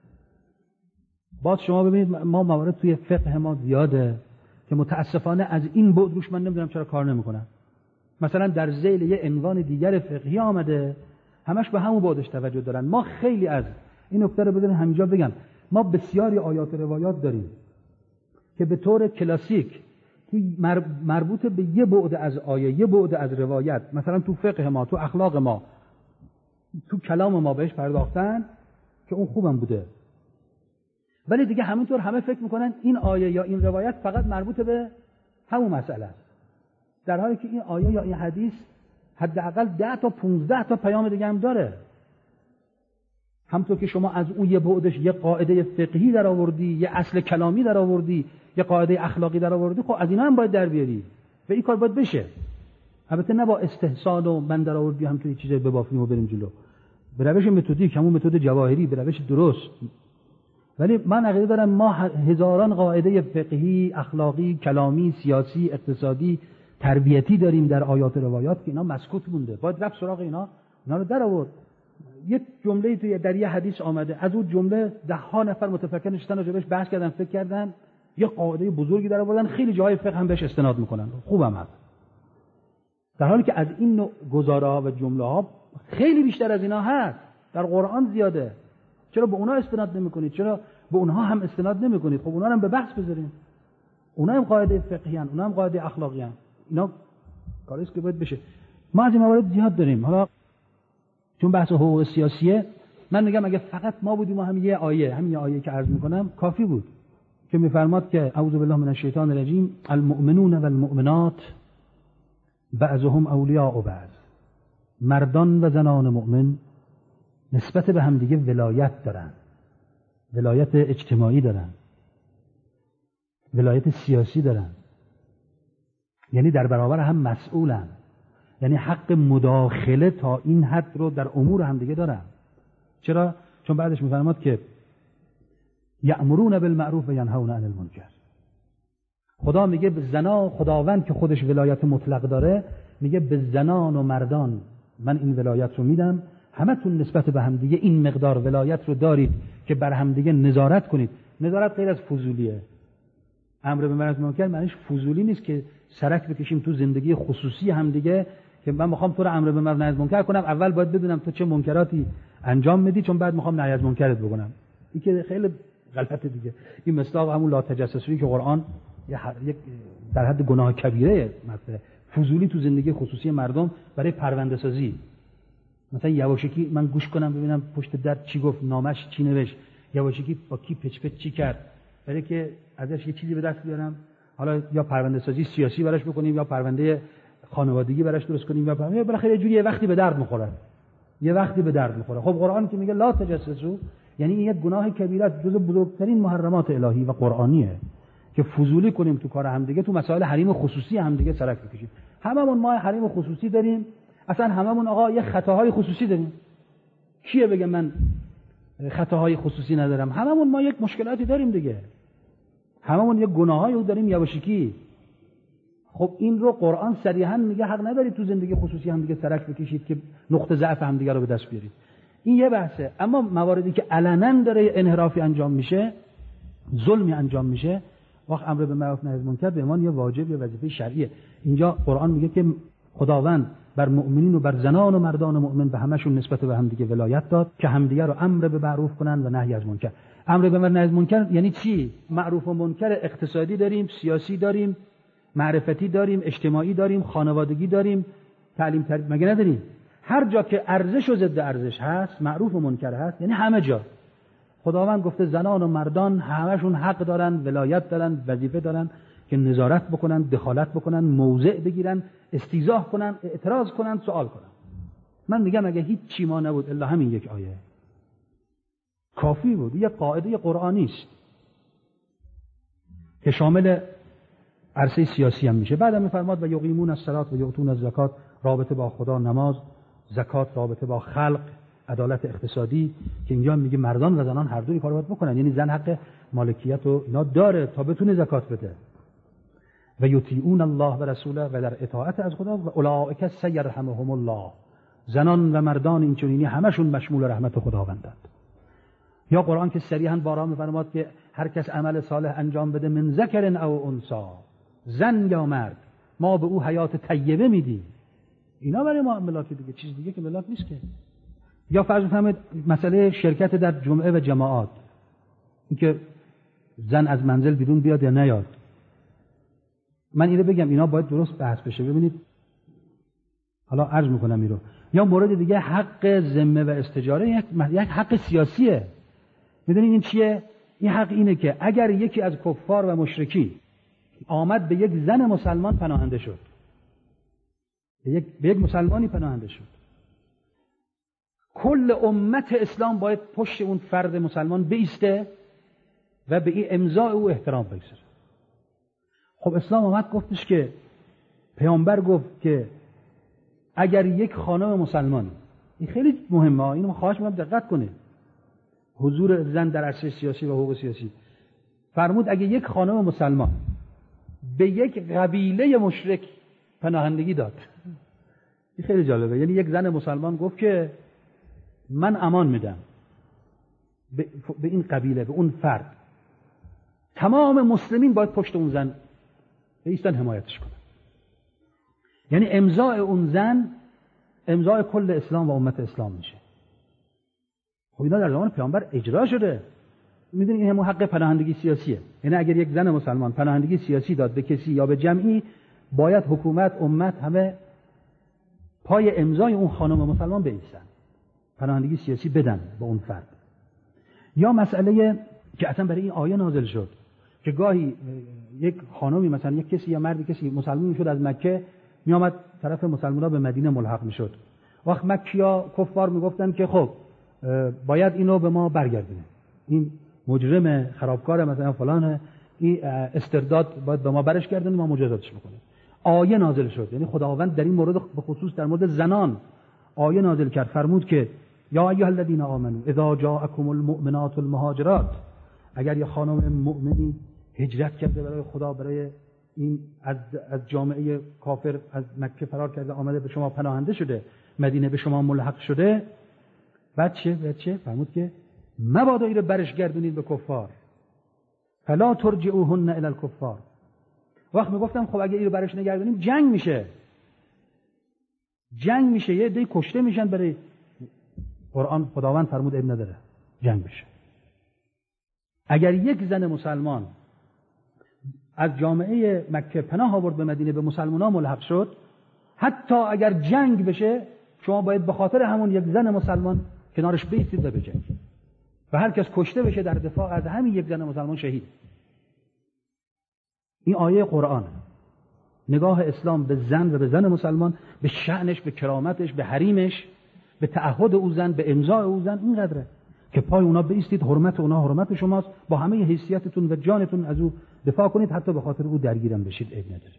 باز شما ببینید ما موارد توی فقه ما زیاده که متاسفانه از این بعد روش من نمیدونم چرا کار نمیکنن. مثلا در ذیل یه عنوان دیگر فقهی آمده، همش به همون بعدش توجه دارن. ما خیلی از این نکته رو بدون همینجا بگم، ما بسیاری آیات و روایات داریم که به طور کلاسیک مربوط به یه بعد از آیه، یه بعد از روایت، مثلا تو فقه ما، تو اخلاق ما، تو کلام ما بهش پرداختن که اون خوبم بوده، ولی دیگه همینطور همه فکر میکنن این آیه یا این روایت فقط مربوط به همون مسئله است، در حالی که این آیه یا این حدیث حداقل 10 تا 15 تا پیام دیگه هم داره. همونطور که شما از اون یه بعدش یه قاعده فقهی در آوردی، یه اصل کلامی در آوردی، یه قاعده اخلاقی در آوردی، خب از اینا هم باید در بیاری و این کار باید بشه. البته نه با استحسان و من در آوردی هم توی چیزی ببافیم و بریم جلو، به روش متدیک، همون متد جواهری، به روش درست. ولی من عقیده دارم ما هزاران قاعده فقهی، اخلاقی، کلامی، سیاسی، اقتصادی، تربیتی داریم در آیات و روایات که اینا مسکوت مونده، باید رفت سراغ اینا رو در آورد. یه جمله توی در یه حدیث آمده، از اون جمله 10 نفر متفکر نشستن راجعش بحث کردن، فکر کردن، یه قاعده بزرگی در آوردن، خیلی جاهای فقه هم بهش استناد میکنن، خوبم هست. در حالی که از این نوع گزاره‌ها و جمله‌ها خیلی بیشتر از اینا هست، در قرآن زیاده. چرا به اونها استناد نمی‌کنید؟ چرا به اونها هم استناد نمی‌کنید؟ خب اونها هم به بحث بذاریم. اونها هم قاعده فقهی ان، اونها هم قاعده اخلاقی ان. اینا کاری است که باید بشه. ما از این موارد زیاد داریم. حالا چون بحث حقوق سیاسیه، من میگم اگه فقط ما بودیم و همین یه آیه که عرض می‌کنم کافی بود که می‌فرماد که اعوذ بالله من الشیطان الرجیم، المؤمنون والمؤمنات بعضهم اولیاء بعض. مردان و زنان مؤمن نسبت به همدیگه ولایت دارن، ولایت اجتماعی دارن، ولایت سیاسی دارن، یعنی در برابر هم مسئولن، یعنی حق مداخله تا این حد رو در امور همدیگه دارن. چرا؟ چون بعدش میفرماد که یأمرون بالمعروف و ینهون عن المنکر. خدا میگه به زنا، خداوند که خودش ولایت مطلق داره، میگه به زنان و مردان من این ولایت رو میدم، همتون نسبت به همدیگه این مقدار ولایت رو دارید که بر همدیگه نظارت کنید. نظارت غیر از فضولیه. امر به معروف منکر معنیش فضولی نیست که سرک بکشیم تو زندگی خصوصی همدیگه، که من میخوام تو رو امر به معروف نهی از منکر کنم، اول باید بدونم تو چه منکراتی انجام میدی، چون بعد میخوام نهی از منکرت بکنم. این که خیلی غلطه دیگه. این مصداق همون لا تجسسویی که قرآن یک در حد گناه کبیره مثلا فضولی تو زندگی خصوصی مردم برای پرونده سازی. مثلا یواشکی من گوش کنم ببینم پشت در چی گفت، نامش چی نوشت، یواشکی با کی پچ پچ چی کرد، برای که ازش یه چیزی به دست بیارم، حالا یا پرونده سازی سیاسی براش بکنیم یا پرونده خانوادگی براش درست کنیم، یا بالاخره یه جوری یه وقتی به درد میخوره، یه وقتی به درد میخوره. خب قرآن که میگه لا تجسسوا، یعنی این یک گناه کبیره است، جزو بزرگترین محرمات الهی و قرآنیه که فضولی کنیم تو کار همدیگه، تو مسائل حریم خصوصی همدیگه سرک بکشیم. هممون ما حریم خصوصی داریم، اصلا هممون آقا یه خطاهای خصوصی داریم. کیه بگه من خطاهای خصوصی ندارم؟ هممون ما یک مشکلاتی داریم دیگه، هممون یک گناهایی داریم یواشکی. خب این رو قرآن صریحا میگه حق ندارید تو زندگی خصوصی همدیگه سرک بکشید که نقطه ضعف همدیگه رو به دست بیارید. این یه بحثه. اما مواردی که علنا داره انحرافی انجام میشه، ظلمی انجام میشه، وقت امر به معروف نهی از منکر به عنوان یه واجب یا وظیفه شرعیه. اینجا قرآن میگه که خداوند بر مؤمنین و بر زنان و مردان مؤمن به همشون نسبت به همدیگه ولایت داد که همدیگه رو امر به معروف کنن و نهی از منکر. امر به معروف نهی از منکر یعنی چی؟ معروف و منکر اقتصادی داریم، سیاسی داریم، معرفتی داریم، اجتماعی داریم، خانوادگی داریم، تعلیم تربیت مگه نداریم؟ هر جا که ارزش و ضد ارزش هست، معروف و منکر هست، یعنی همه جا. خداوند گفته زنان و مردان همشون حق دارن، ولایت دارن، وظیفه دارن که نظارت بکنن، دخالت بکنن، موضع بگیرن، استیضاح کنن، اعتراض کنن، سوال کنن. من میگم اگه هیچ چی ما نبود الا همین یک آیه کافی بود. یک قاعده قرآنی است که شامل عرصه سیاسی هم میشه. بعدم میفرماد و یقیمون الصلاة و یؤتون الزکات، رابطه با خدا نماز، زکات رابطه با خلق، عدالت اقتصادی، که اینجا میگه مردان و زنان هر دوی کارو باید بکنن. یعنی زن حق مالکیت و اینا داره تا بتونه زکات بده. و یطیعون الله و رسوله، و در اطاعت از خدا، و اولئک سیرحمهم الله. زنان و مردان اینچنینی همشون مشمول رحمت خداوندند. یا قرآن که صریحاً بارها میفرماد که هر کس عمل صالح انجام بده من ذکر او انثی، زن یا مرد، ما به او حیات طیبه میدیم. اینا برای معاملات دیگه، چیز دیگه که ملاک نیست که. یا فرض بفرمایید مسئله شرکت در جمعه و جماعات، اینکه زن از منزل بیرون بیاد یا نیاد. من اینو بگم اینا باید درست بحث بشه. ببینید حالا عرض میکنم اینو. یا مورد دیگه حق ذمه و استجاره، یک حق سیاسیه. میدونید این چیه؟ این حق اینه که اگر یکی از کفار و مشرکین آمد به یک زن مسلمان پناهنده شد، به یک مسلمانی پناهنده شد، کل امت اسلام باید پشت اون فرد مسلمان بایسته و به این امضاء او احترام بگذاره. خب اسلام اومد گفتش که پیامبر گفت که اگر یک خانم مسلمان، این خیلی مهمه، اینو خواهش می‌کنم دقت کنه، حضور زن در عرصه سیاسی و حقوق سیاسی، فرمود اگه یک خانم مسلمان به یک قبیله مشرک پناهندگی داد، این خیلی جالبه. یعنی یک زن مسلمان گفت که من امان میدم به این قبیله، به اون فرد، تمام مسلمین باید پشت اون زن بایستن حمایتش کنن. یعنی امضاء اون زن امضاء کل اسلام و امت اسلام میشه. خب اینا در زمان پیامبر اجرا شده. میدونید این همون حق پناهندگی سیاسیه. یعنی اگر یک زن مسلمان پناهندگی سیاسی داد به کسی یا به جمعی، باید حکومت، امت همه پای امضای اون خانم مسلمان بایستن، پناهندگی سیاسی بدن به اون فرد. یا مسئله که اصلا برای این آیه نازل شد که گاهی یک خانمی مثلا یک کسی یا مردی کسی مسلمان میشد از مکه میآمد طرف مسلمان‌ها به مدینه ملحق میشد. وقت مکی‌ها کفار میگفتن که خب باید اینو به ما برگردونه، این مجرم خرابکار مثلا فلان، این استرداد باید به ما برش گردونه، ما مجازاتش بکنیم. آیه نازل شد. یعنی خداوند در این مورد به خصوص در مورد زنان آیه نازل کرد، فرمود که یا ایها الذین آمنوا اذا جاءکم المؤمنات المهاجرات، اگر یه خانم مؤمنی هجرت کرده برای خدا، برای این از جامعه کافر از مکه فرار کرده آمده به شما پناهنده شده، مدینه به شما ملحق شده، بعد چه؟ فرمود که مبادا این رو برش گردونید به کفار، فلا ترجعوهن الی الکفار. وقت میگفتم خب اگه این رو برش نگردونیم جنگ میشه، یه عده کشته میشن. برای قرآن خداوند فرمود اب نداره جنگ بشه. اگر یک زن مسلمان از جامعه مکه پناه آورد به مدینه، به مسلمانان ملحق شد، حتی اگر جنگ بشه شما باید به خاطر همون یک زن مسلمان کنارش بایستید و بجنگید، و هر کس کشته بشه در دفاع از همین یک زن مسلمان شهید. این آیه قرآن، نگاه اسلام به زن و به زن مسلمان، به شأنش، به کرامتش، به حریمش، به تعهد او زن، به امضاء او زن، اینقدره که پای اونا بایستید، حرمت اونا حرمت شماست، با همه حیثیتتون و جانتون از او دفاع کنید، حتی به خاطر او درگیرم بشید، عیب نداره.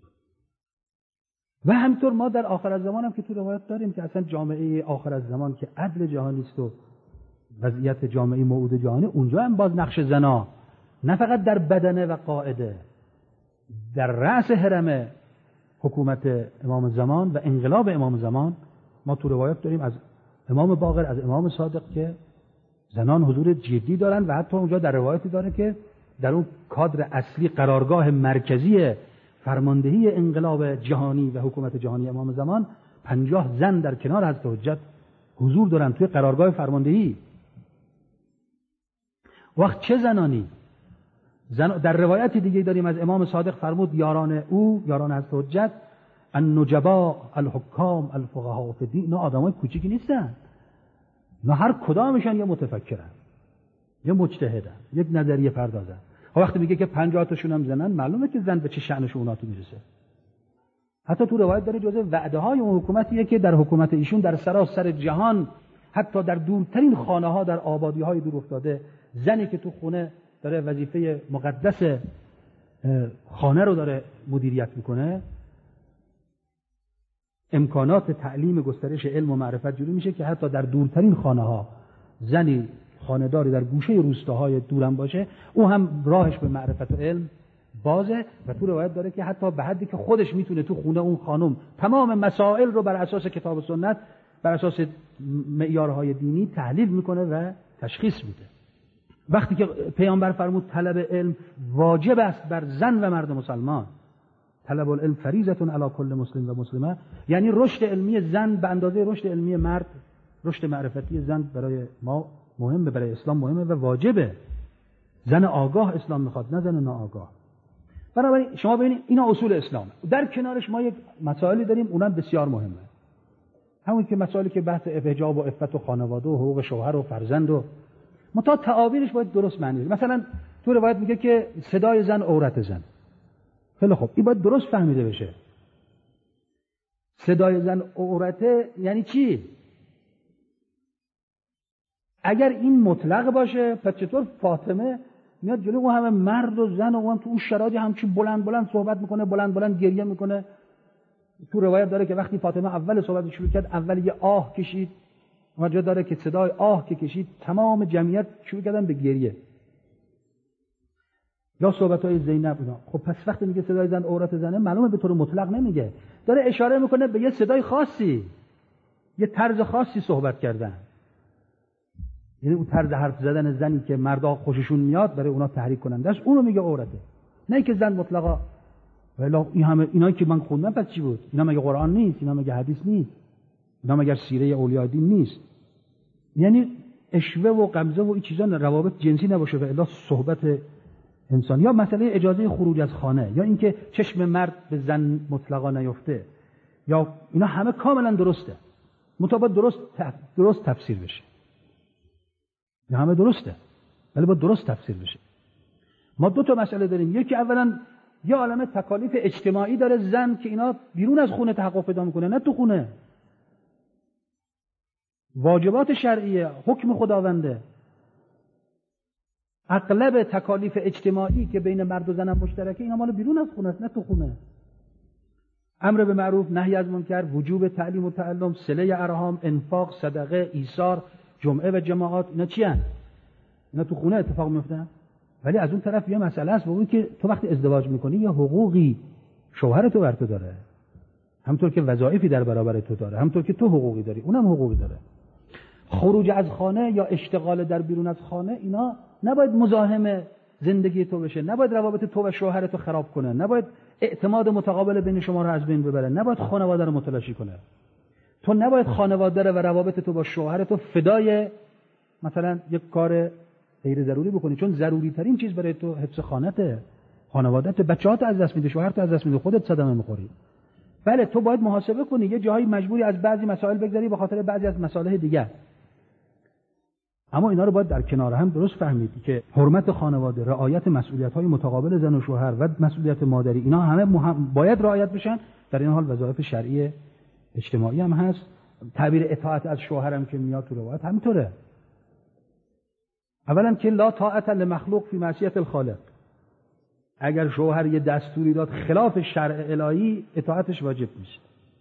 و همینطور ما در آخر از زمان هم که تو روایت داریم که اصلا جامعه آخر از زمان که عدل جهانی است و وضعیت جامعه موعود جهانی، اونجا هم باز نقش زنا نه فقط در بدنه و قاعده، در رأس حرم حکومت امام زمان و انقلاب امام زمان ما تو روایت داریم از امام باقر، از امام صادق که زنان حضور جدی دارن، و حتی اونجا در روایتی داره که در اون کادر اصلی قرارگاه مرکزی فرماندهی انقلاب جهانی و حکومت جهانی امام زمان 50 زن در کنار حضرت حجت حضور دارن توی قرارگاه فرماندهی. وقت چه زنانی؟ در روایتی دیگه داریم از امام صادق فرمود یاران او، یاران حضرت حجت، النجبا الحکام الفقهاء فی الدین، اینا آدمای کوچیکی نیستن، اینا هر کدامشان یه متفکرن، یه مجتهدن، یک نظریه پردازن. وقتی میگه که 50 تاشون هم زنن، معلومه که زن به چه شأنش اونا تو میرسه. حتی تو روایت داره جزء وعده های اون حکومتیه که در حکومت ایشون در سراسر جهان، حتی در دورترین خانه ها در آبادی های دور افتاده، زنی که تو خونه داره وظیفه مقدس خانه رو داره مدیریت میکنه، امکانات تعلیم گسترش علم و معرفت جوری میشه که حتی در دورترین خانه ها زنی خانه‌داری در گوشه روستاهای دورم باشه، او هم راهش به معرفت و علم بازه. و تو روایت داره که حتی به حدی که خودش میتونه تو خونه اون خانم تمام مسائل رو بر اساس کتاب و سنت، بر اساس معیارهای دینی تحلیل میکنه و تشخیص میده. وقتی که پیامبر فرمود طلب علم واجب است بر زن و مرد مسلمان، طلب العلم فریضة علی کل مسلم و مسلمه، یعنی رشد علمی زن به اندازه رشد علمی مرد، رشد معرفتی زن برای ما مهمه، برای اسلام مهمه و واجبه. زن آگاه اسلام میخواد، نه زن ناآگاه. بنابراین شما ببینید اینا اصول اسلامه. در کنارش ما یک مسائلی داریم اونم بسیار مهمه، همون که مسائلی که بحث حجاب و عفت و خانواده و حقوق شوهر و فرزند و متا تعابیرش باید درست معنی بشه. مثلا تو روایت میگه که صدای زن عورت زن. خیلی خوب، این باید درست فهمیده بشه. صدای زن عورته یعنی چی؟ اگر این مطلق باشه پس چطور فاطمه میاد جلو اون همه مرد و زن و اون تو اون شرایط همچین بلند بلند صحبت میکنه، بلند بلند گریه میکنه؟ تو روایت داره که وقتی فاطمه اول صحبت شروع کرد اول یه آه کشید، و جا داره که صدای آه که کشید تمام جمعیت شروع کردن به گریه. یا صحبت‌های زینب اینا. خب پس وقتی میگه صدای زن عورت زنه، معلومه به طور مطلق نمیگه، داره اشاره میکنه به یه صدای خاصی، یه طرز خاصی صحبت کردن. یعنی اون طرز حرف زدن زنی که مردا خوششون میاد برای اونا تحریک کننده است، اونو میگه عورته، نه که زن مطلقا. ولی این همه اینایی که من خوندم پس چی بود؟ اینا مگه قرآن نیست؟ اینا مگه حدیث نیست؟ اینا مگه سیره اولیاء دین نیست؟ یعنی اشوه و غمزه و این چیزا روابط جنسی نباشه و الا صحبت انسان. یا مسئله اجازه خروج از خانه، یا اینکه چشم مرد به زن مطلقا نیفته، یا اینا همه کاملا درسته، مطابق درست تفسیر بشه. اینا همه درسته ولی با درست تفسیر بشه. ما دو تا مسئله داریم. یکی اولا یه عالمه تکالیف اجتماعی داره زن که اینا بیرون از خونه تحقق پیدا میکنه، نه تو خونه. واجبات شرعیه، حکم خداونده. اغلب تکالیف اجتماعی که بین مرد و زن هم مشترکه، اینا مال بیرون از خونه است، نه تو خونه. امر به معروف، نهی از منکر، وجوب تعلیم و تعلم، صله ارحام، انفاق، صدقه، ایثار، جمعه و جماعات، اینا چی هستند؟ اینا تو خونه اتفاق میفتن. ولی از اون طرف یه مسئله است، اون که تو وقتی ازدواج میکنی یه حقوقی شوهر تو بر تو داره، همونطور که وظایفی در برابر تو داره، همونطور که تو حقوقی داری اونم حقوقی داره. خروج از خانه یا اشتغال در بیرون از خانه، اینا نباید مزاحم زندگی تو بشه، نباید روابط تو و شوهر تو خراب کنه، نباید اعتماد متقابل بین شما رو از بین ببره، نباید خانواده رو متلاشی کنه. تو نباید خانواده رو و روابط تو با شوهر تو فدای مثلا یک کار غیر ضروری بکنی، چون ضروری ترین چیز برای تو حفظ خانته، خانواده‌ت، بچه‌هات از دست میده، شوهرت از دست میده، خودت صدمه میخوری. بله تو باید محاسبه کنی، یه جایی مجبوری از بعضی مسائل بگذری به خاطر بعضی از مسائل دیگه. اما اینا رو باید در کنار هم درست فهمید که حرمت خانواده، رعایت مسئولیت‌های متقابل زن و شوهر و مسئولیت مادری، اینا همه باید رعایت بشن. در این حال وظایف شرعی اجتماعی هم هست. تعبیر اطاعت از شوهرم که میاد تو روایت همینطوره. اولا که لا طاعت لمخلوق فی معصیت الخالق. اگر شوهر یه دستوری داد خلاف شرع الهی، اطاعتش واجب میشه.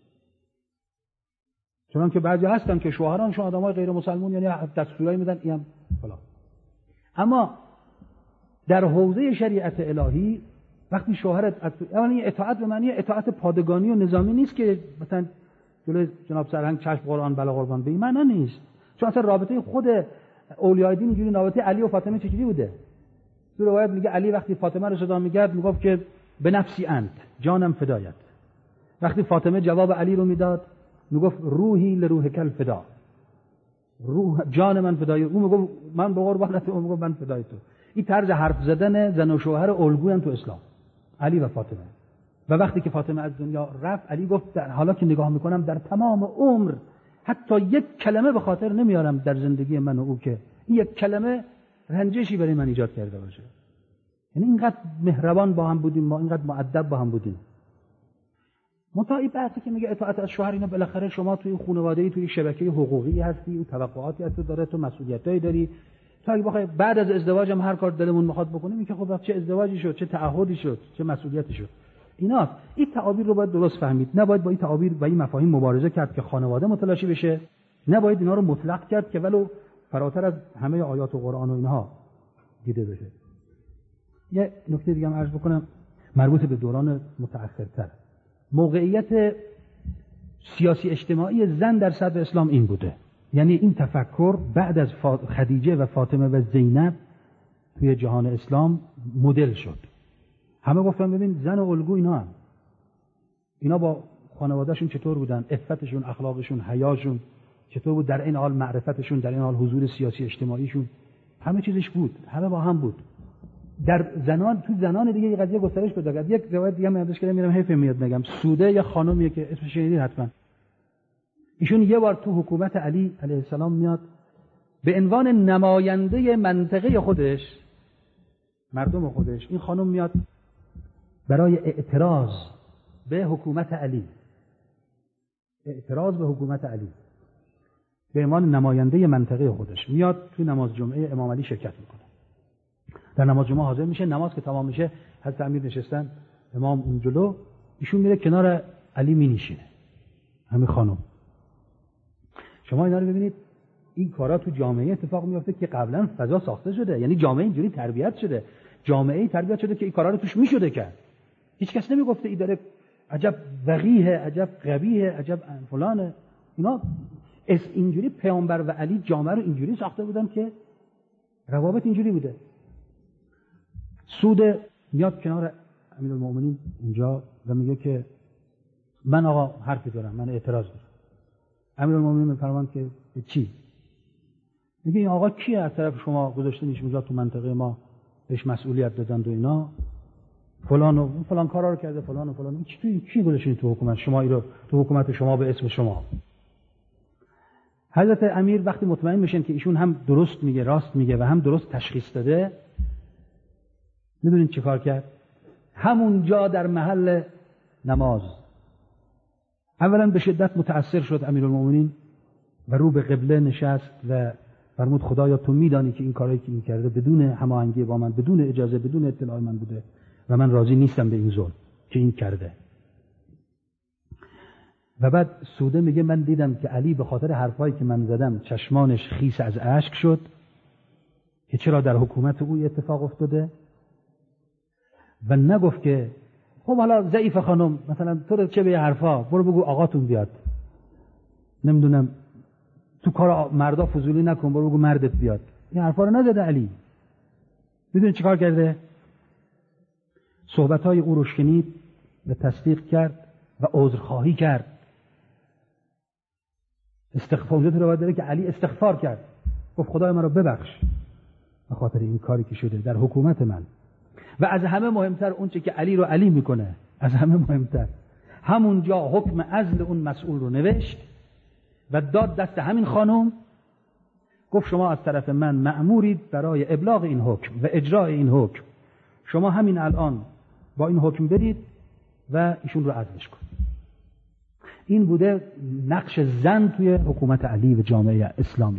چون که بعضی هستن که شوهرانشون آدمای غیر مسلمان، یعنی دستورایی میدن اینم فلان. اما در حوزه شریعت الهی وقتی شوهرت این اطاعت به معنی اطاعت پادگانی و نظامی نیست که مثلا جلوی جناب سرهنگ چشم قرآن بلا قربان، به این معنی نیست. چون اصلا رابطه خود اولیاء دین اینجوری، رابطه علی و فاطمه چجوری بوده؟ تو روایت میگه علی وقتی فاطمه رو صدا میکرد میگفت که به نفسی انت، جانم فدایت. وقتی فاطمه جواب علی رو میداد میگفت روحی لروحک الفدا، روح جان من فدای اون، میگفت من به قربانت اون، میگفت من فدای تو. این طرز حرف زدن زن و شوهر الگوی تو اسلام، علی و فاطمه. و وقتی که فاطمه از دنیا رفت، علی گفت در حالا که نگاه میکنم در تمام عمر حتی یک کلمه به خاطر نمیارم در زندگی من و او که این یک کلمه رنجشی برای من ایجاد کرده باشه. یعنی اینقدر مهربان با هم بودیم، ما اینقدر مؤدب با هم بودیم. منتها این بحثی که میگه اطاعت از شوهر، اینا بالاخره شما توی خانواده‌ای، توی شبکه حقوقی هستی، و توقعاتی از تو داره، تو مسئولیتایی داری. تو اگه بخوای بعد از ازدواج هم هر کار دلمون میخواد بکنیم، میگه خب چه ازدواجی شد، چه تعهدی شد، چه مسئولیتی شد. ایناست. این تعابیر رو باید درست فهمید. نباید با این تعابیر و این مفاهیم مبارزه کرد که خانواده متلاشی بشه. نباید اینا رو مطلق کرد که ولو فراتر از همه آیات و قرآن و اینها دیده بشه. یه نکته دیگه هم عرض بکنم مربوط به دوران متأخرتر. موقعیت سیاسی اجتماعی زن در صدر اسلام این بوده. یعنی این تفکر بعد از خدیجه و فاطمه و زینب توی جهان اسلام مدل شد. همه گفتن ببین زن و الگو اینا با خانوادهشون چطور بودن، عفتشون، اخلاقشون، حیاشون چطور بود، در این حال معرفتشون، در این حال حضور سیاسی اجتماعیشون، همه چیزش بود، همه با هم بود. در زنان، تو زنان دیگه یه قضیه گسترش پیدا کرد. یک روایت دیگه من یادش کردم، میرم حیف میاد بگم. سوده یا خانمیه که اسمش شنیدید حتما. ایشون یه بار تو حکومت علی علیه السلام میاد به عنوان نماینده منطقه خودش، مردم خودش. این خانم میاد برای اعتراض به حکومت علی، اعتراض به حکومت علی به عنوان نماینده منطقه خودش میاد تو نماز جمعه امام علی شرکت میکنه. در نماز جمعه حاضر میشه. نماز که تمام میشه، حضرت امیر نشستن، امام اون جلو، ایشون میره کنار علی مینشینه. همین خانم. شما اینا رو ببینید، این کارا تو جامعه اتفاق میفته که قبلا فضا ساخته شده. یعنی جامعه اینجوری تربیت شده، جامعه تربیت شده که این کارا رو توش میشده کرد. هیچ کس نمیگفته این داره عجب وقیه، عجب قویه، عجب فلانه. اینا اینجوری پیامبر و علی جامعه رو اینجوری ساخته بودن که روابط اینجوری بوده. سود میاد کنار امیرالمومنین اونجا و میگه که من آقا حرفی دارم، من اعتراض دارم. امیرالمومنین میفرمان که چی؟ میگه این آقا کیه از طرف شما گذاشتنش اونجا تو منطقه ما، بهش مسئولیت دادن و اینا، فلان و فلان کارا رو کرده، فلان و فلان. کی گذاشتین تو حکومت شما؟ اینو تو حکومت شما به اسم شما. حضرت امیر وقتی مطمئن میشن که ایشون هم درست میگه، راست میگه و هم درست تشخیص داده، میدونین چی کار کرد؟ همونجا در محل نماز اولا به شدت متأثر شد امیرالمومنین و رو به قبله نشست و فرمود خدایا تو میدانی که این کاری که این کرده بدون هماهنگی با من، بدون اجازه، بدون اطلاع من بوده و من راضی نیستم به این ظلم که این کرده. و بعد سوده میگه من دیدم که علی به خاطر حرفایی که من زدم چشمانش خیس از اشک شد که چرا در حکومت او اتفاق افتاده و نگفت که خب حالا ضعیف خانم مثلا تو چه به حرفا، برو بگو آقاتون بیاد، نمیدونم تو کار مردا فضولی نکن، برو بگو مردت بیاد. این حرفا رو نزده علی. میدونی چیکار کرده؟ صحبت‌های او رو شنید و تصدیق کرد و عذرخواهی کرد. استغفار رو باید داره که علی استغفار کرد، گفت خدای من رو ببخش به خاطر این کاری که شده در حکومت من. و از همه مهمتر اون چه که علی رو علی میکنه، از همه مهمتر همونجا حکم عزل اون مسئول رو نوشت و داد دست همین خانم، گفت شما از طرف من مأمورید برای ابلاغ این حکم و اجرای این حکم، شما همین الان با این حکم برید و ایشون رو عزلش کن. این بوده نقش زن توی حکومت علی و جامعه اسلامی.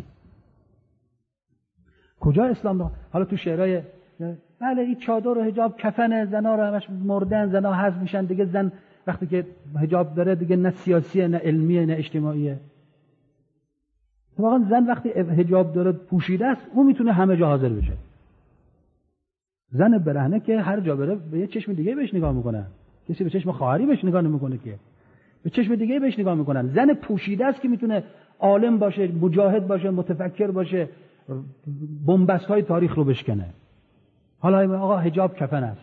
کجا اسلام ده؟ حالا تو شعرهای بله این چادر و حجاب کفن، زنا رو همش مردن، زنا حذف میشن دیگه، زن وقتی که حجاب داره دیگه نه سیاسیه نه علمیه نه اجتماعیه. واقعا زن وقتی حجاب داره پوشیده است اون میتونه همه جا حاضر بشه. زن برهنه که هر جا بره به یه چشم دیگه بهش نگاه میکنن، کسی به چشم خواهری بهش نگاه نمیکنه که، به چشم دیگه بهش نگاه میکنن. زن پوشیده است که میتونه عالم باشه، مجاهد باشه، متفکر باشه، بن‌بست‌های تاریخ رو بشکنه. حالا آقا حجاب کفن است.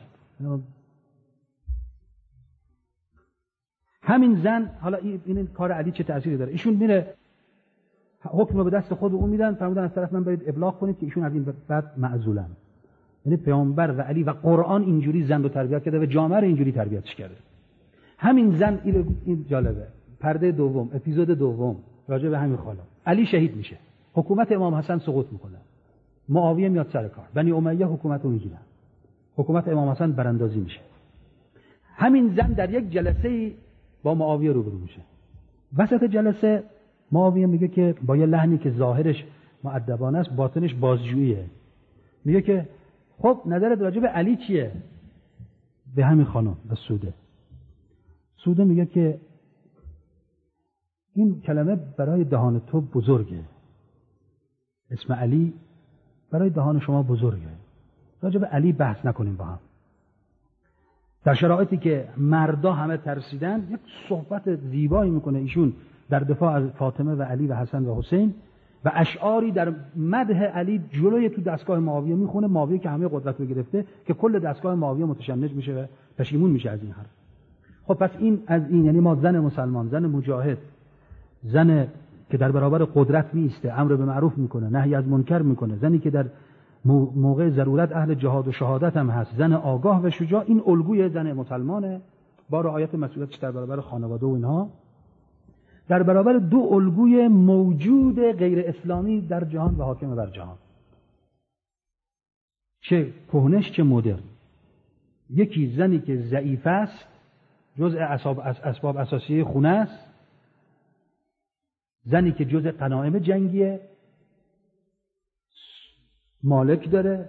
همین زن، حالا این کار علی چه تأثیری داره؟ ایشون میره حکم رو به دست خود اون میدن، فرمودن از طرف من برید ابلاغ کنید که ایشون از این بعد معزولن. یعنی پیامبر و علی و قرآن اینجوری زن رو تربیت کرده و جامعه رو اینجوری تربیتش کرده. همین زن این جالبه. پرده دوم، اپیزود دوم راجع به همین خانم. علی شهید میشه. حکومت امام حسن سقوط میکنه. معاویه میاد سر کار، بنی امیه حکومت رو میگیرن، حکومت امام حسن براندازی میشه. همین زن در یک جلسه با معاویه روبرو میشه. وسط جلسه معاویه میگه که با یه لحنی که ظاهرش مؤدبانه است باطنش بازجوییه، میگه که خب نظرت راجع به علی چیه؟ به همین خانم، به سوده میگه که این کلمه برای دهان تو بزرگه، اسم علی برای دهان شما بزرگه، راجع به علی بحث نکنیم با هم. در شرایطی که مردا همه ترسیدن یک صحبت زیبایی میکنه ایشون در دفاع از فاطمه و علی و حسن و حسین و اشعاری در مدح علی جلوی تو دستگاه معاویه میخونه. معاویه که همه قدرت رو گرفته که کل دستگاه معاویه متشنج میشه و پشیمون میشه از این حرف. خب پس این از این، یعنی ما زن مسلمان، زن مجاهد، زن که در برابر قدرت میسته، امر به معروف میکنه، نهی از منکر میکنه، زنی که در موقع ضرورت اهل جهاد و شهادت هم هست، زن آگاه و شجاع، این الگوی زن مسلمانه با رعایت مسئولیتش در برابر خانواده و اینها، در برابر دو الگوی موجود غیر اسلامی در جهان و حاکم بر جهان، چه کهنش چه مدرن. یکی زنی که ضعیف است، جزء اسباب اساسیه خونه است، زنی که جزء غنایم جنگیه، مالک داره،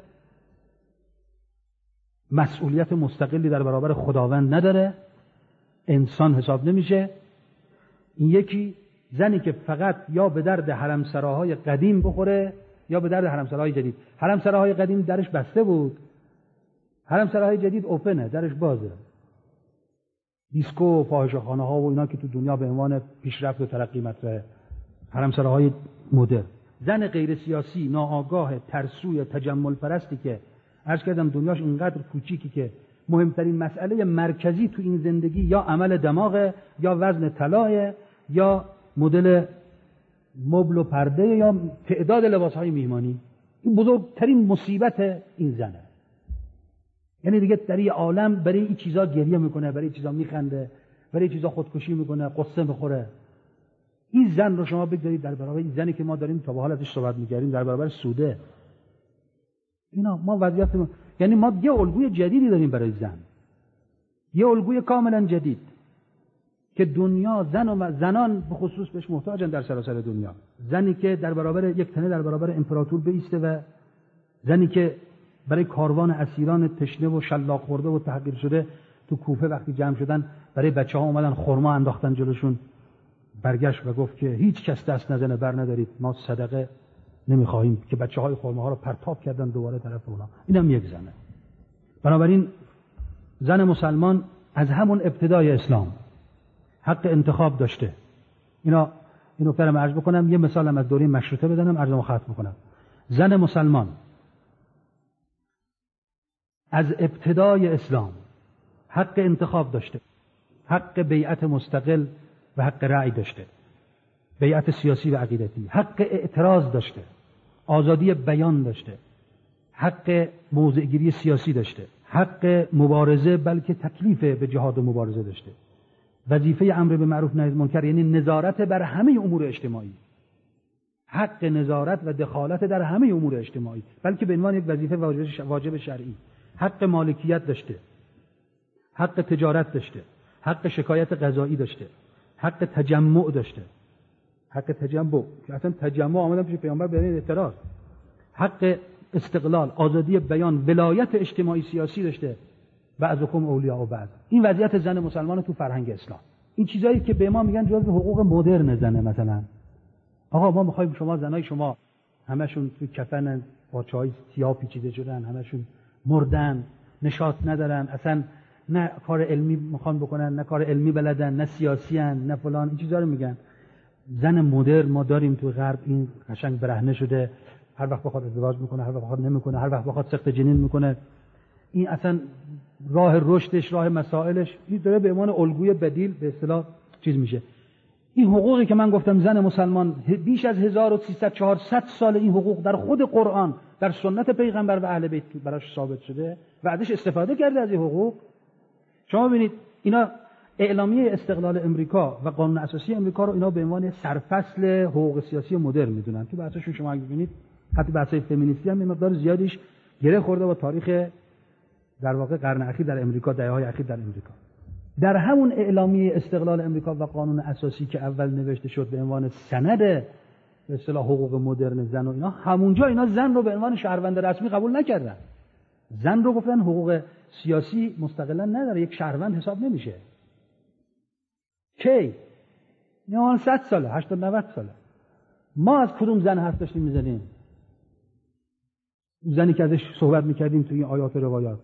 مسئولیت مستقلی در برابر خداوند نداره، انسان حساب نمیشه. این یکی زنی که فقط یا به درد حرمسراهای قدیم بخوره یا به درد حرمسراهای جدید. حرمسراهای قدیم درش بسته بود، حرمسراهای جدید اوپنه، درش بازه. دیسکو و فاحشه‌خانه ها و اینا که تو دنیا به عنوان پیشرفت و ترقی مطرحه، حرمسراهای مدرن. زن غیر سیاسی، ناآگاه، ترسوی، تجمل پرستی که عرض کردم دنیاش اینقدر کوچیکی که مهمترین مسئله مرکزی تو این زندگی یا عمل دماغ یا وزن طلای یا مدل مبل و پرده یا تعداد لباسهای میهمانی. این بزرگترین مصیبت این زنه. یعنی دیگه در این عالم برای این چیزا گریه میکنه، برای این چیزا میخنده، برای این چیزا خودکشی میکنه، قصه میخوره. این زن رو شما بگذارید در برابر این زنی که ما داریم تا به حال ازش صحبت می‌کردیم در برابر سوده. اینا ما وضعیت ما، یعنی ما یه الگوی جدیدی داریم برای زن، یه الگوی کاملا جدید که دنیا زن و زنان به خصوص بهش محتاجن در سراسر دنیا. زنی که در برابر یک تنه در برابر امپراتور بایسته و زنی که برای کاروان اسیران تشنه و شلاق خورده و تحقیر شده تو کوفه وقتی جمع شدن برای بچه‌ها اومدن خرما انداختن جلوشون، برگشت و گفت که هیچ کس دست نزنه، بر ندارید، ما صدقه نمیخواهیم، که بچه‌های خرماها رو پرتاب کردن دوباره طرف اونا. اینم یک زنه. بنابراین زن مسلمان از همون ابتدای اسلام حق انتخاب داشته. اینو فرام عرض بکنم، یه مثالم از دوره مشروطه بزنم، عرضمو ختم بکنم. زن مسلمان از ابتدای اسلام حق انتخاب داشته، حق بیعت مستقل و حق رأی داشته، بیعت سیاسی و عقیدتی، حق اعتراض داشته، آزادی بیان داشته، حق موضعگیری سیاسی داشته، حق مبارزه بلکه تکلیف به جهاد و مبارزه داشته، وظیفه امر به معروف نهی از منکر یعنی نظارت بر همه امور اجتماعی، حق نظارت و دخالت در همه امور اجتماعی بلکه به عنوان یک وظیفه واجب شرعی، حق مالکیت داشته، حق تجارت داشته، حق شکایت قضایی داشته، حق تجمع داشته، حق تجمع که اصلا تجمع آمدن پیش پیامبر به اعتراض، حق استقلال، آزادی بیان، ولایت اجتماعی سیاسی داشته، بعضکم اولیاء و بعض. این وضعیت زن مسلمان تو فرهنگ اسلام. این چیزایی که به ما میگن جزء حقوق مدرن زنه. مثلا آقا ما میخوایم شما زنای شما همشون تو کفنن، پاچه‌های سیاه پیچیده شدن، همشون مردن، نشاط ندارن، اصلا نه کار علمی میخوان بکنن، نه کار علمی بلدن، نه سیاسی ان، نه فلان. این چیزا رو میگن. زن مدرن ما داریم تو غرب، این قشنگ برهنه شده، هر وقت بخواد ازدواج میکنه، هر وقت بخواد نمیکنه، هر وقت بخواد سقط جنین میکنه. این اصلا راه رشدش، راه مسائلش این داره به عنوان الگوی بدیل به اصطلاح چیز میشه. این حقوقی که من گفتم زن مسلمان بیش از 1300-400 سال این حقوق در خود قرآن، در سنت پیغمبر و اهل بیت براش ثابت شده و ازش استفاده کرده از این حقوق. شما ببینید اینا اعلامیه استقلال امریکا و قانون اساسی امریکا رو اینا به عنوان سرفصل حقوق سیاسی مدرن میدونن. تو بحثشون شما اگه ببینید حتی بحث‌های فمینیستی هم مقدار زیادیش گره خورده با تاریخ در واقع قرن اخیر در امریکا، دهه‌های اخیر در امریکا. در همون اعلامیه استقلال امریکا و قانون اساسی که اول نوشته شد به عنوان سند به اصطلاح حقوق مدرن زن و اینا، همونجا اینا زن رو به عنوان شهروند رسمی قبول نکردن. زن رو گفتن حقوق سیاسی مستقلا نداره، یک شهروند حساب نمیشه. کی؟ نه 100 ساله، 80 90 ساله. ما از کدوم زن حرف داشتیم میزنیم؟ زنی که ازش صحبت میکردیم توی این آیات و روایات.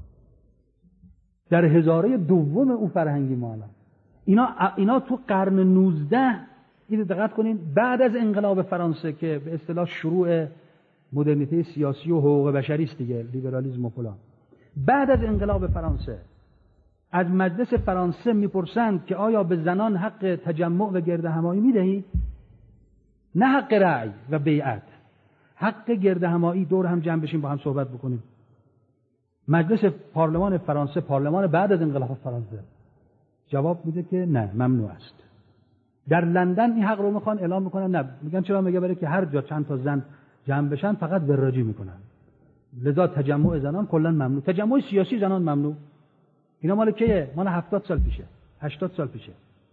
در هزاره دوم اون فرهنگی ما الان. اینا تو قرن 19 اینو دقت کنین، بعد از انقلاب فرانسه که به اصطلاح شروع مدرنیته سیاسی و حقوق بشری است دیگه، لیبرالیسم و فلان. بعد از انقلاب فرانسه از مجلس فرانسه میپرسند که آیا به زنان حق تجمع و گرد همایی میدهید؟ نه حق رأی و بیعت، حق گرد همایی، دور هم جمع بشیم با هم صحبت بکنیم. مجلس پارلمان فرانسه، پارلمان بعد از انقلاب فرانسه، جواب میده که نه، ممنوع است. در لندن این حق رو میخوان اعلام میکنن، نه میگن چرا؟ میگه برای که هر جا چند تا زن جمع بشن فقط وراجی میکنن، لذا تجمع زنان کلا ممنوع. تجمع سیاسی زنان ممنوع. اینا مال کیه؟ مال 70 سال پیشه، 80 سال پیشه.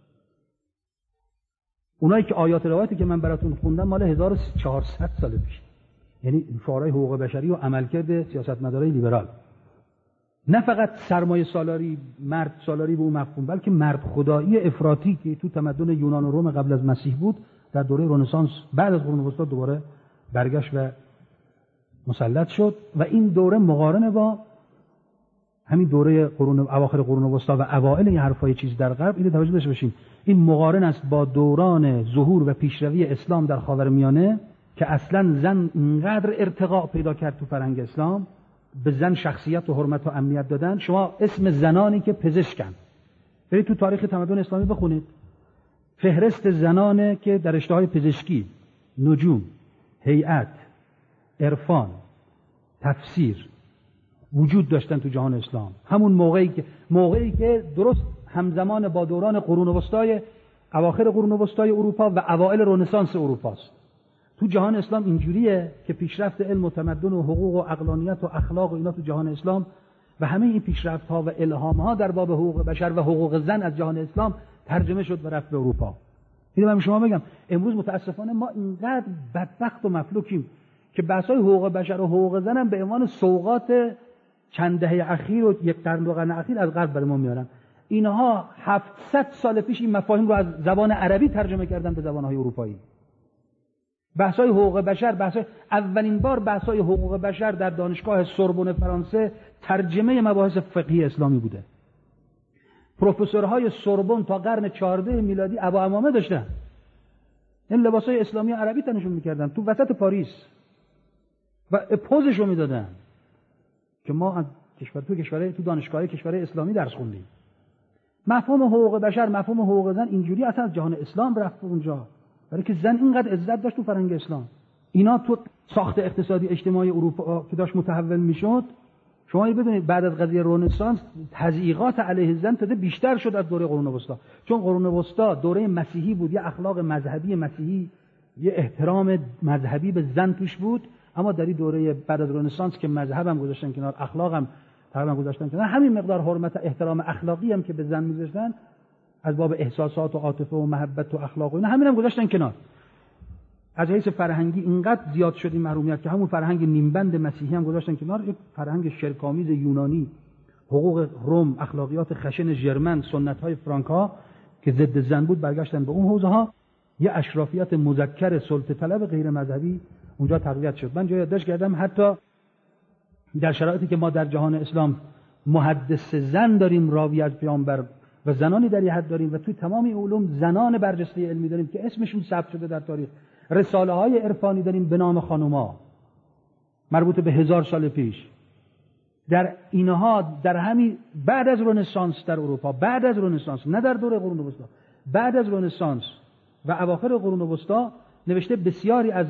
اونایی که آیات روایتی که من براتون خوندم مال 1400 سال پیش، یعنی شعارهای حقوق بشری و عملکرد سیاستمدارای لیبرال. نه فقط سرمایه سالاری، مرد سالاری به اون مفهوم، بلکه مرد خدایی افراطی که تو تمدن یونان و روم قبل از مسیح بود، در دوره رنسانس بعد از قرون وسطا دوباره برگشت و مسلط شد. و این دوره مقارنه با همین دوره اواخر قرون وسطا و اوائل این حرفای چیز در غرب. اینو توجه داشته باشین، این مقارن است با دوران ظهور و پیشروی اسلام در خاورمیانه که اصلا زن اینقدر ارتقا پیدا کرد تو فرهنگ اسلام، به زن شخصیت و حرمت و امنیت دادن. شما اسم زنانی که پزشکن برید تو تاریخ تمدن اسلامی بخونید، فهرست زنانه که در رشته‌های پزشکی، نجوم، هیئت، عرفان، تفسیر وجود داشتن تو جهان اسلام. همون موقعی که درست همزمان با دوران قرون وسطای اواخر قرون وسطای اروپا و اوائل رنسانس اروپاست. تو جهان اسلام اینجوریه که پیشرفت علم و تمدن و حقوق و عقلانیت و اخلاق و اینا تو جهان اسلام و همه این پیشرفت‌ها و الهام‌ها در باب حقوق بشر و حقوق زن از جهان اسلام ترجمه شد و رفت به اروپا. اینو من شما بگم، امروز متاسفانه ما اینقدر بدبخت و مفلوکیم که بحث‌های حقوق بشر و حقوق زن هم به عنوان سوغات چند دهه اخیر و یک قرن و قرن اخیر از غرب برای ما میارن. اینها 700 سال پیش این مفاهیم رو از زبان عربی ترجمه کردن به زبان‌های اروپایی. بحث‌های حقوق بشر، اولین بار بحث‌های حقوق بشر در دانشگاه سوربن فرانسه ترجمه مباحث فقهی اسلامی بوده. پروفسورهای سوربن تا قرن 14 میلادی عبا عمامه داشتن. این لباسای اسلامی عربی تنشون می‌کردن تو وسط پاریس و پوزش رو میدادن که ما از تو دانشگاه کشور اسلامی درس خوندیم. مفهوم حقوق بشر، مفهوم حقوق زن اینجوری اصلا از جهان اسلام رفت اونجا، برای که زن اینقدر عزت داشت تو فرهنگ اسلام. اینا تو ساخت اقتصادی اجتماعی اروپا که داشت متحول میشد، شما ببینید بعد از قضیه رنسانس تضییقات علیه زن تازه بیشتر شد از دوره قرون وسطا، چون قرون وسطا دوره مسیحی بود، یه اخلاق مذهبی مسیحی، یه احترام مذهبی به زن توش بود. اما در این دوره بعد از رنسانس که مذهبم گذاشتن کنار، اخلاقم تقریبا گذاشتن کنار، همین مقدار حرمت احترام اخلاقی هم که به زن میذاشتن از باب احساسات و عاطفه و محبت و اخلاق و اینا، همین هم گذاشتن کنار. از حیث فرهنگی اینقدر زیاد شد این محرومیت که همون فرهنگ نیمبند مسیحی هم گذاشتن کنار. یک فرهنگ شرک‌آمیز یونانی، حقوق روم، اخلاقیات خشن ژرمن، سنت‌های فرانکا که ضد زن بود، برگشتن به اون حوزه‌ها. یه اشرافیت مذکر سلطه طلب غیر مذهبی اونجا تقویت شد. من جای یادداشت کردم حتی در شرایطی که ما در جهان اسلام محدث زن داریم، راوی از پیامبر و زنانی در یه حد داریم و توی تمام علوم زنان برجسته علمی داریم که اسمشون ثبت شده در تاریخ، رساله های عرفانی داریم به نام خانوما مربوط به 1000 سال پیش. در اینها در همین بعد از رنسانس در اروپا، بعد از رنسانس، نه در دوره قرون وسطا، بعد از رنسانس و اواخر قرون وسطا نوشته بسیاری از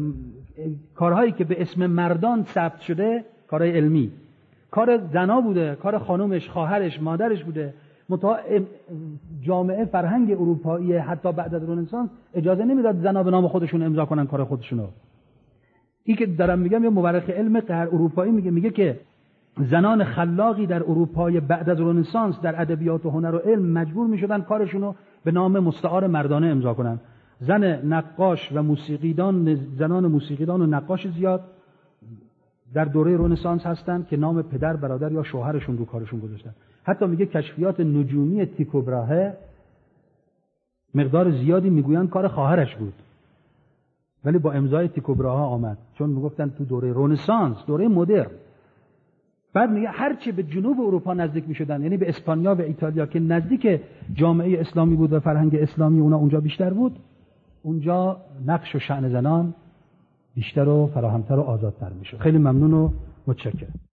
کارهایی که به اسم مردان ثبت شده، کارهای علمی، کار زنا بوده، کار خانومش، خواهرش، مادرش بوده. جامعه فرهنگ اروپایی حتی بعد از رنسانس اجازه نمیداد زنا به نام خودشون امضا کنن کار خودشونو. این که دارم میگم یه مورخ علم غیر اروپایی میگه که زنان خلاقی در اروپای بعد از رنسانس در ادبیات و هنر و علم مجبور میشدن کارشونو به نام مستعار مردانه امضا کنن. زن نقاش و زنان موسیقیدان و نقاش زیاد در دوره رنسانس هستن که نام پدر، برادر یا شوهرشون رو کارشون گذاشتن. حتی میگه کشفیات نجومی تیکو براهه مقدار زیادی میگوین کار خواهرش بود، ولی با امضای تیکو براهه آمد، چون میگفتن تو دوره رنسانس، دوره مدرن. بعد میگه هرچی به جنوب اروپا نزدیک میشدن، یعنی به اسپانیا و ایتالیا که نزدیک جامعه اسلامی بود و فرهنگ اسلامی اونا اونجا بیشتر بود، اونجا نقش و شأن زنان بیشتر و فراهمتر و آزادتر میشد. خیلی ممنون و متشکرم.